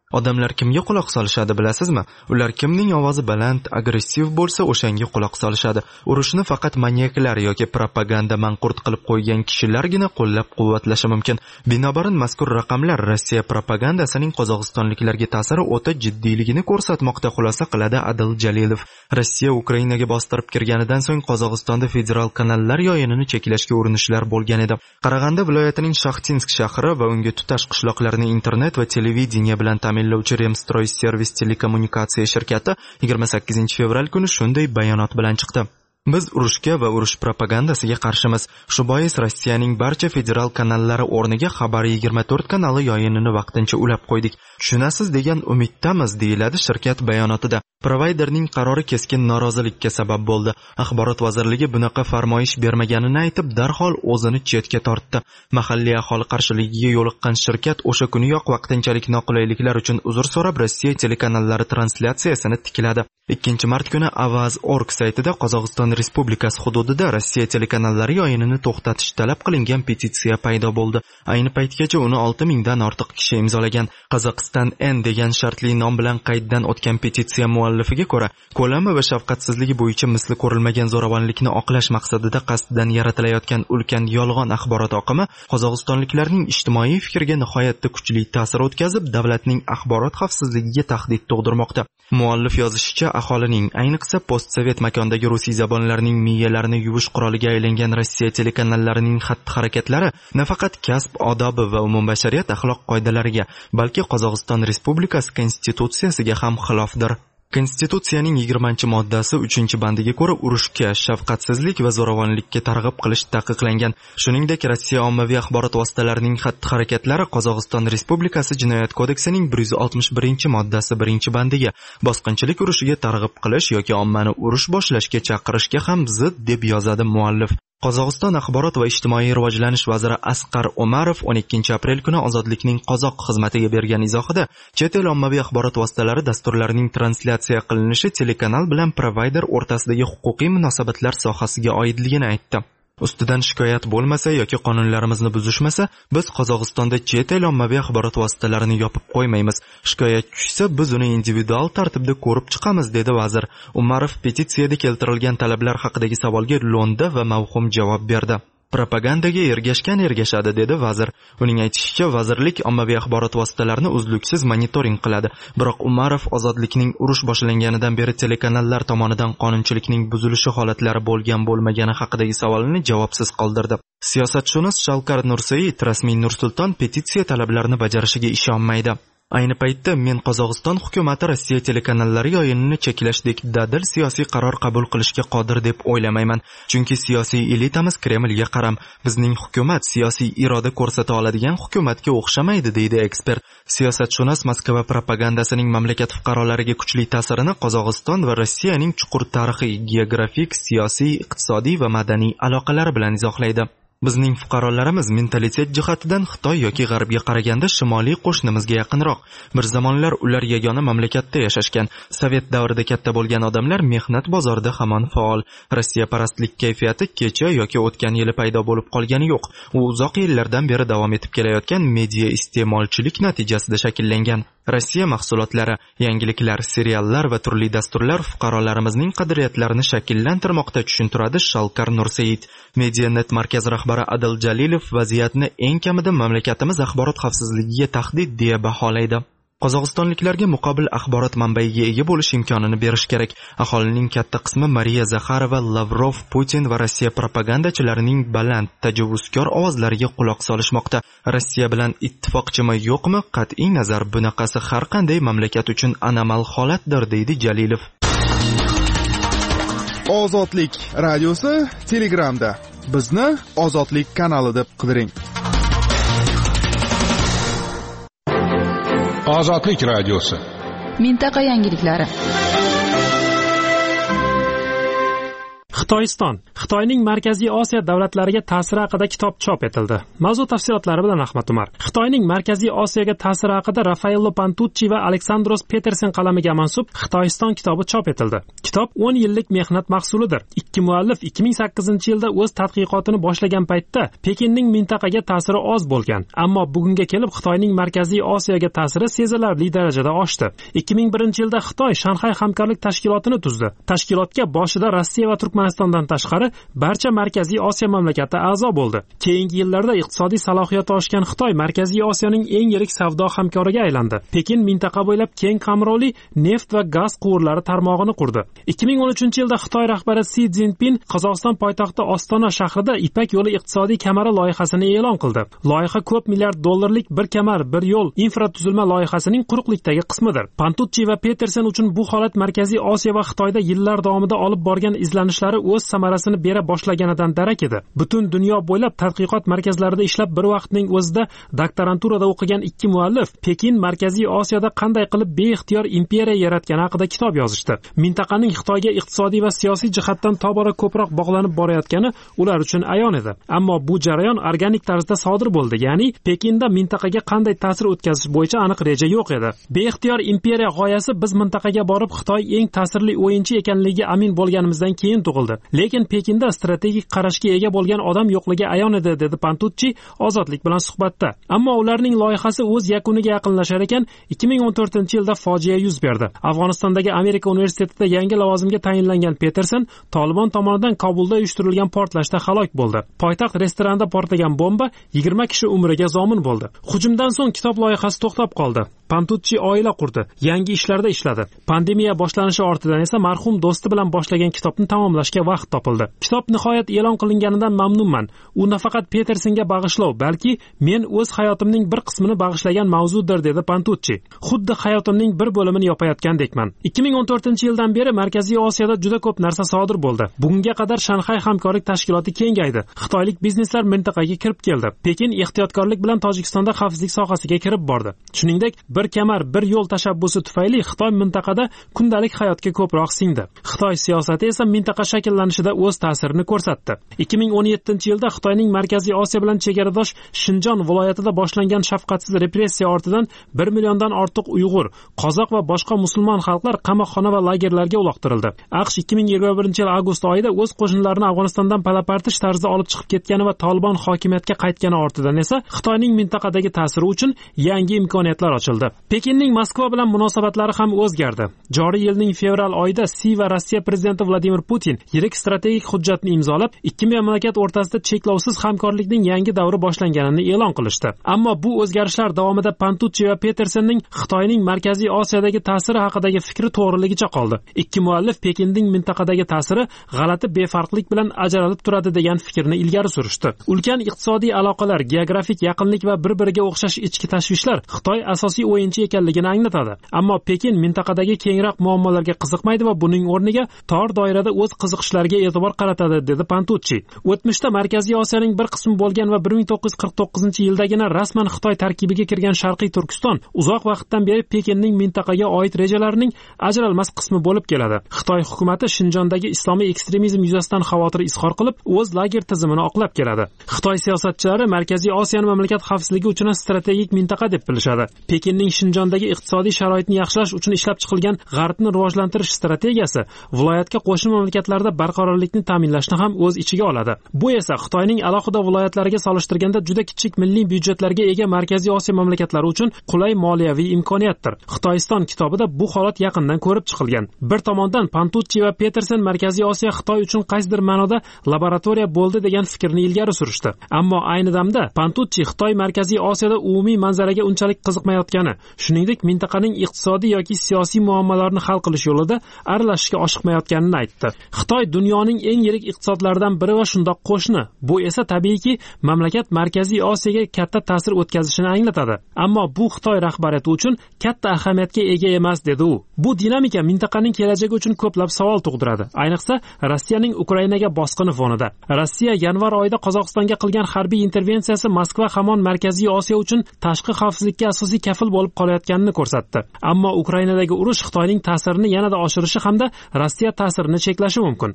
Odamlar kimga quloq solishadi bilasizmi? Ular kimning ovozi baland, agressiv bo'lsa, o'shanga quloq solishadi. Urushni faqat manyaklar yoki propaganda manqurt qilib qo'ygan kishilargina qo'llab-quvvatlashi mumkin. Binobarin mazkur raqamlar Rossiya propagandasining qozog'istonliklarga ta'siri o'ta jiddiyligini ko'rsatmoqda, xulosa qiladi Adil Jalilov. Rossiya Ukrainaga bostirib kirganidan so'ng Qozog'istonda federal kanallar yoyinini cheklashga urinishlar bo'lgan edi. Qarag'anda viloyatining Shaxtinsk shahri va unga tutash qishloqlarni internet va televideniya bilan ta'minlovchi Remstroy Servis telekommunikatsiya shirkati yigirma sakkizinchi fevral kuni shunday bayonot bilan chiqdi. Biz urushga va urush propagandasiga qarshimiz. Shu bois Rossiyaning barcha federal kanallari o'rniga Xabar yigirma to'rt kanali yoyinini vaqtincha ulab qo'ydik. Tushunasiz degan umiddamiz, deyiladi shirkat bayonotida. Provayderning qarori keskin norozilikka sabab bo'ldi. Axborot vazirligi bunaqa farmoyish bermaganini aytib, darhol o'zini chetga tortdi. Mahalliy aholi qarshiligiga yo'liqqan shirkat o'sha kuniyoq vaqtinchalik noqulayliklar uchun uzr so'rab Rossiya telekanallari translyatsiyasini tikladi. ikkinchi mart kuni Avaz nokta org saytida Qozog'iston Respublikasi hududida Rossiya telekanallari yoyinini to'xtatish talab qilingan petitsiya paydo bo'ldi. Ayni paytgacha uni olti mingdan ortiq kishi imzolagan. Qozog'iston N degan shartli nom bilan qayddan o'tgan petitsiya muallifiga ko'ra, ko'lami va shafqatsizligi bo'yicha misli ko'rilmagan zo'ravonlikni oqlash maqsadida qasddan yaratilayotgan ulkan yolg'on axborot oqimi qozog'istonliklarning ijtimoiy fikriga nihoyatda kuchli ta'sir o'tkazib, davlatning axborot xavfsizligiga tahdid tug'dirmoqda. Muallif yozishicha, aholining, ayniqsa postsovet makondagi rusiy zabonlarning miyalarini yuvish quroliga aylangan Rossiya telekanallarining xatti-harakatlari nafaqat kasb odobi va umumbashariyat axloq qoidalariga, balki Qozog'iston Respublikasi konstitutsiyasiga ham xilofdir. Konstitutsiyaning yigirmanchi moddasi uchinchi bandiga ko'ra urushga, shafqatsizlik va zo'ravonlikka targ'ib qilish taqiqlangan. Shuningdek, Rossiya ommaviy axborot vositalarining xatti-harakatlari Qozog'iston Respublikasi Jinoyat kodeksining bir yuz oltmish birinchi moddasi birinchi bandiga bosqinchilik urushiga targ'ib qilish yoki ommani urush boshlashga chaqirishga ham zid, deb yozadi muallif. Qozog'iston axborot va ijtimoiy rivojlanish vaziri Asqar Umarov o'n ikkinchi aprel kuni Ozodlikning qozoq xizmatiga bergan izohida chet el ommaviy axborot vositalari dasturlarining translyatsiya qilinishi telekanal bilan provayder o'rtasidagi huquqiy munosabatlar sohasiga oidligini aytdi. Ustidan shikoyat bo'lmasa yoki qonunlarimizni buzishmasa, biz Qozog'istonda chet el ommaviy axborot vositalarini yopib qo'ymaymiz. Shikoyat tushsa, biz uni individual tartibda ko'rib chiqamiz, dedi vazir. Umarov petitsiyada keltirilgan talablar haqidagi savolga lo'nda va mavhum javob berdi. Propagandaga ergashgan ergashadi, dedi vazir. Uning aytishicha, vazirlik ommaviy axborot vositalarini uzluksiz monitoring qiladi. Biroq Umarov ozodlikning urush boshlanganidan beri telekanallar tomonidan qonunchilikning buzilishi holatlari bo'lgan bo'lmagani haqidagi savolni javobsiz qoldirdi. Siyosatshunos Shalkar Nurseit rasmiy Nur-Sulton petitsiya talablarini bajarishiga ishonmaydi. Ayni paytda men Qozog'iston hukumati Rossiya telekanallari yoyinini cheklashdek dadil siyosiy qaror qabul qilishga qodir deb o'ylamayman. Chunki siyosiy elitamiz Kremlga qaram. Bizning hukumat siyosiy iroda ko'rsata oladigan hukumatga o'xshamaydi, deydi ekspert. Siyosatshunos Moskva propagandasining mamlakat fuqarolariga kuchli ta'sirini Qozog'iston va Rossiyaning chuqur tarixiy, geografik, siyosiy, iqtisodiy va madaniy aloqalari bilan izohlaydi. Bizning fuqarolarimiz mentalitet jihatidan Xitoy yoki G'arbga qaraganda shimoliy qo'shnimizga yaqinroq. Bir zamonlar ular yagona mamlakatda yashashgan. Sovet davrida katta bo'lgan odamlar mehnat bozorida hamon faol. Rossiya parastlik kayfiyati kecha yoki o'tgan yili paydo bo'lib qolgani yo'q. U uzoq yillardan beri davom etib kelayotgan media iste'molchilik natijasida shakllangan. Rossiya mahsulotlari, yangiliklar, seriallar va turli dasturlar fuqarolarimizning qadriyatlarini shakllantirmoqda, tushuntiradi Shalkar Nurseit. Medianet markaz rahbari Adil Jalilov vaziyatni eng kamida mamlakatimiz axborot xavfsizligiga tahdid deya baholaydi. Qozog'istonliklarga muqobil axborot manbaiga ega bo'lish imkonini berish kerak. Aholining katta qismi Mariya Zakharova, Lavrov, Putin va Rossiya propagandachilarining baland, tajovuzkor ovozlariga quloq solishmoqda. Rossiya bilan ittifoqchimi yo'qmi? Qat'iy nazar, bunaqasi har qanday mamlakat uchun anomal holatdir, deydi Jalilov. Ozodlik radiosi Telegramda. Bizni Ozodlik kanali deb qidiring. Ozodlik radiosi. Mintaqa yangiliklari. Xitoyiston Xitoyning Markaziy Osiyo davlatlariga ta'siri haqida kitob chop etildi. Mavzu tafsilotlari bilan Ahmad Umar. Xitoyning Markaziy Osiyoga ta'siri haqida Raffaello Pantucci va Aleksandros Petersen qalamiga mansub Xitoyiston kitobi chop etildi. Kitob o'n yillik mehnat mahsulidir. Ikki muallif ikki ming sakkizinchi yilda o'z tadqiqotini boshlagan paytda Pekinning mintaqaga ta'siri oz bo'lgan, ammo bugunga kelib Xitoyning Markaziy Osiyoga ta'siri sezilarli darajada oshdi. ikki ming birinchi yilda Xitoy Shanxay hamkorlik tashkilotini tuzdi. Tashkilotga boshida Rossiya va Turkmanistondan tashqari barcha Markaziy Osiyo mamlakati a'zo bo'ldi. Keyingi yillarda iqtisodiy salohiyati oshgan Xitoy Markaziy Osiyoning eng yirik savdo hamkoriga aylandi. Pekin mintaqa bo'ylab keng qamrovli neft va gaz quvurlari tarmog'ini qurdi. ikki ming o'n uchinchi yilda Xitoy rahbari Si Szinpin Qozog'iston poytaxti Ostona shahrida Ipak yo'li iqtisodiy kamari loyihasini e'lon qildi. Loyiha ko'p milliard dollarlik bir kamar, bir yo'l infratuzilma loyihasining quruqlikdagi qismidir. Pantucci va Petersen uchun bu holat Markaziy Osiyo va Xitoyda yillar davomida olib borgan izlanishlari o'z samarasini bera boshlaganidan darak edi. Butun dunyo bo'ylab tadqiqot markazlarida ishlab bir vaqtning o'zida doktoranturada o'qigan ikki muallif Pekin Markaziy Osiyoda qanday qilib beixtiyor imperiya yaratgani haqida kitob yozishdi. Mintaqaning Xitoyga iqtisodiy va siyosiy jihatdan tobora ko'proq bog'lanib borayotgani ular uchun ayon edi. Ammo bu jarayon organik tarzda sodir bo'ldi, ya'ni Pekinda mintaqaga qanday ta'sir o'tkazish bo'yicha aniq reja yo'q edi. Beixtiyor imperiya g'oyasi biz mintaqaga borib Xitoy eng ta'sirli o'yinchi ekanligiga amin bo'lganimizdan keyin tug'ildi. Lekin Pekinda strategik qarashga ega bo'lgan odam yo'qligi ayon edi, dedi Pantucci Ozodlik bilan suhbatda. Ammo ularning loyihasi o'z yakuniga yaqinlashar ekan, ikki ming o'n to'rtinchi yilda fojia yuz berdi. Afg'onistondagi Amerika universitetida yangi lavozimga tayinlangan Petersen Tolibon tomonidan Kobulda uyushtirilgan portlashda halok bo'ldi. Poytaxt restoranda portlagan bomba yigirma kishi umriga zomin bo'ldi. Hujumdan so'ng kitob loyihasi to'xtab qoldi. Pantucci oila qurdi, yangi ishlarda ishladi. Pandemiya boshlanishi ortidan esa marhum do'sti bilan boshlagan kitobni tamomlashga vaqt topildi. Kitob nihoyat e'lon qilinganidan mamnunman. U nafaqat Petersenga bag'ishlov, balki men o'z hayotimning bir qismini bag'ishlagan mavzudir, dedi Pantucci. Xuddi hayotimning bir bo'limini yopayotgandekman. ikki ming o'n to'rtinchi yildan beri Markaziy Osiyoda juda ko'p narsa sodir bo'ldi. Bugunga qadar Shanxay hamkorlik tashkiloti kengaydi. Xitoylik bizneslar mintaqaga kirib keldi. Pekin ehtiyotkorlik bilan Tojikistonda xavfsizlik sohasiga kirib bordi. Shuningdek, bir kamar, bir yo'l tashabbusi tufayli Xitoy mintaqada kundalik hayotga ko'proq singdi. Xitoy siyosati esa mintaqa shakllanishida o'z ta'sirini ko'rsatdi. ikki ming o'n yettinchi yilda Xitoyning Markaziy Osiyo bilan chegaradosh Shinjon viloyatida boshlangan shafqatsiz repressiya ortidan bir milliondan ortiq Uyg'ur, qozoq va boshqa musulmon xalqlar qamoqxona va lagerlarga uloqtirildi. AQSh ikki ming yigirma birinchi yil avgust oyida o'z qo'shinlarini Afg'onistondan palapartish tarzda olib chiqib ketgani va Tolibon hokimiyatga qaytgani ortidan esa Xitoyning mintaqadagi ta'siri uchun yangi imkoniyatlar ochildi. Pekinning Moskva bilan munosabatlari ham o'zgardi. Joriy yilning fevral oyida Si va Rossiya prezidenti Vladimir Putin yirik strategik hujjatni imzolab, ikki mamlakat o'rtasida cheklovsiz hamkorlikning yangi davri boshlanganini e'lon qilishdi. Ammo bu o'zgarishlar davomida Pantucci va Petersenning Xitoyning Markaziy Osiyodagi ta'siri haqidagi fikri to'g'riligicha qoldi. Ikki muallif Pekinning mintaqadagi ta'siri g'alati befarqlik bilan ajralib turadi degan fikrni ilgari surishdi. Ulkan iqtisodiy aloqalar, geografik yaqinlik va bir-biriga o'xshash ichki tashvishlar Xitoy asosiy o'yinchi ekanligini anglatadi. Ammo Pekin mintaqadagi kengroq muammolarga qiziqmaydi va buning o'rniga tor doirada o'z qiziqishlariga e'tibor qaratadi, dedi Pantucci. O'tmishda Markaziy Osiyoning bir qismi bo'lgan va bir ming to'qqiz yuz qirq to'qqizinchi yildagina rasman Xitoy tarkibiga kirgan Sharqiy Turkiston uzoq vaqtdan beri Pekinning mintaqaga oid rejalarining ajralmas qismi bo'lib keladi. Xitoy hukumatı Shinjondagi islomiy ekstremizm yuzasidan xavotir izhor qilib, o'z lager tizimini oqlab keladi. Xitoy siyosatchilari Markaziy Osiyo mamlakat xavfsizligi uchun strategik mintaqa deb bilishadi. Pekinning Shinjondagi iqtisodiy sharoitni yaxshilash uchun ishlab chiqilgan G'arbni rivojlantirish strategiyasi viloyatga qo'shni mamlakatlarda barqarorlikni ta'minlashni ham o'z ichiga oladi. Bu esa Xitoyning alohida viloyatlariga solishtirganda juda kichik milliy byudjetlarga ega Markaziy Osiyo mamlakatlari uchun qulay moliyaviy imkoniyatdir. Xitoyiston kitobida bu holat yaqindan ko'rib chiqilgan. Bir tomondan Pantucci va Petersen Markaziy Osiyo Xitoy uchun qaysidir ma'noda laboratoriya bo'ldi degan fikrni ilgari surishdi. Ammo ayni damda Pantucci Xitoy Markaziy Osiyoda umumiy manzaraga unchalik qiziqmayotgani, shuningdek mintaqaning iqtisodiy yoki siyosiy muammolarini hal qilish yo'lida aralashishga oshiqmayotganini aytdi. Xitoy dunyoning eng yirik iqtisodlaridan biri va shundoq qo'shni. Bu esa tabiiyki mamlakat Markaziy Osiyoga katta ta'sir o'tkazishini anglatadi. Ammo bu Xitoy rahbariyati uchun katta ahamiyatga ega emas, dedi u. Bu dinamika mintaqaning kelajagi uchun ko'plab savol tug'diradi. Ayniqsa Rossiyaning Ukrainaga bosqini fonida. Rossiya yanvar oyida Qozog'istonga qilgan harbiy intervensiyasi Moskva hamon Markaziy Osiyo uchun tashqi xavfsizlikka asosiy kafil bo'lib qolayotganini ko'rsatdi. Ammo Ukrainadagi urush Xitoyning ta'sirini yanada oshirishi hamda Rossiya ta'sirini cheklashi mumkin.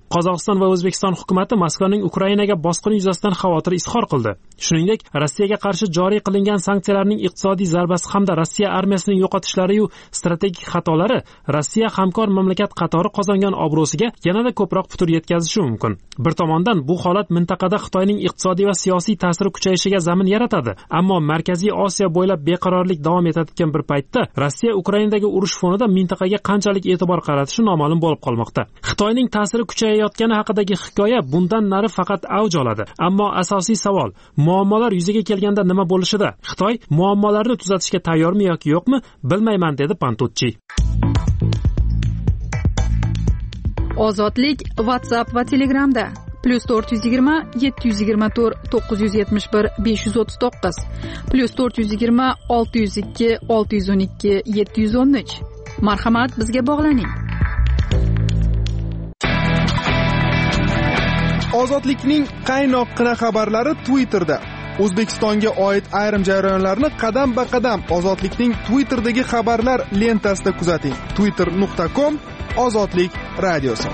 Qozog'iston va O'zbekiston hukumati Moskvaning Ukrainaga bosqini yuzasidan xavotir izhor qildi. Shuningdek, Rossiyaga qarshi joriy qilingan sanksiyalarning iqtisodiy zarbasi hamda Rossiya armiyasining yo'qotishlari yu strategik xatolari Rossiya hamkor mamlakat qatori qozongan obro'siga yanada ko'proq putur yetkazishi mumkin. Bir tomondan bu holat mintaqada Xitoyning iqtisodiy va siyosiy ta'siri kuchayishiga zamin yaratadi, ammo Markaziy Osiyo bo'ylab beqarorlik davom etayotgan bir paytda Rossiya Ukrainadagi urush fonida mintaqaga qanchalik e'tibor qaratishi noma'lum bo'lib qolmoqda. Xitoyning ta'siri kuchayayotgani haqidagi hikoya bundan nari faqat avj oladi, ammo asosiy savol muammolar yuzaga kelganda nima bo'lishida? Xitoy muammolarni tuzatishga tayyormi yoki yo'qmi, bilmayman, dedi Pantucci. Ozodlik WhatsApp va Telegramda plus to'rt yuz yigirma yetti yuz yigirma to'rt to'qqiz yuz yetmish bir besh yuz o'ttiz to'qqiz plus to'rt yuz yigirma olti yuz ikki olti yuz o'n ikki yetti yuz o'n uch. Marhamat, bizga bog'laning. Ozodlikning qaynoqqina xabarlari Twitterda. O'zbekistonga oid ayrim jarayonlarni qadam-ba-qadam Ozodlikning Twitterdagi xabarlar lentasida kuzating. twitter nuqta com Ozodlik radiosi.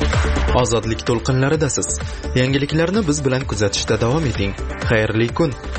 Ozodlik to'lqinlaridasiz. Yangiliklarni biz bilan kuzatishda davom eting. Xayrli kun.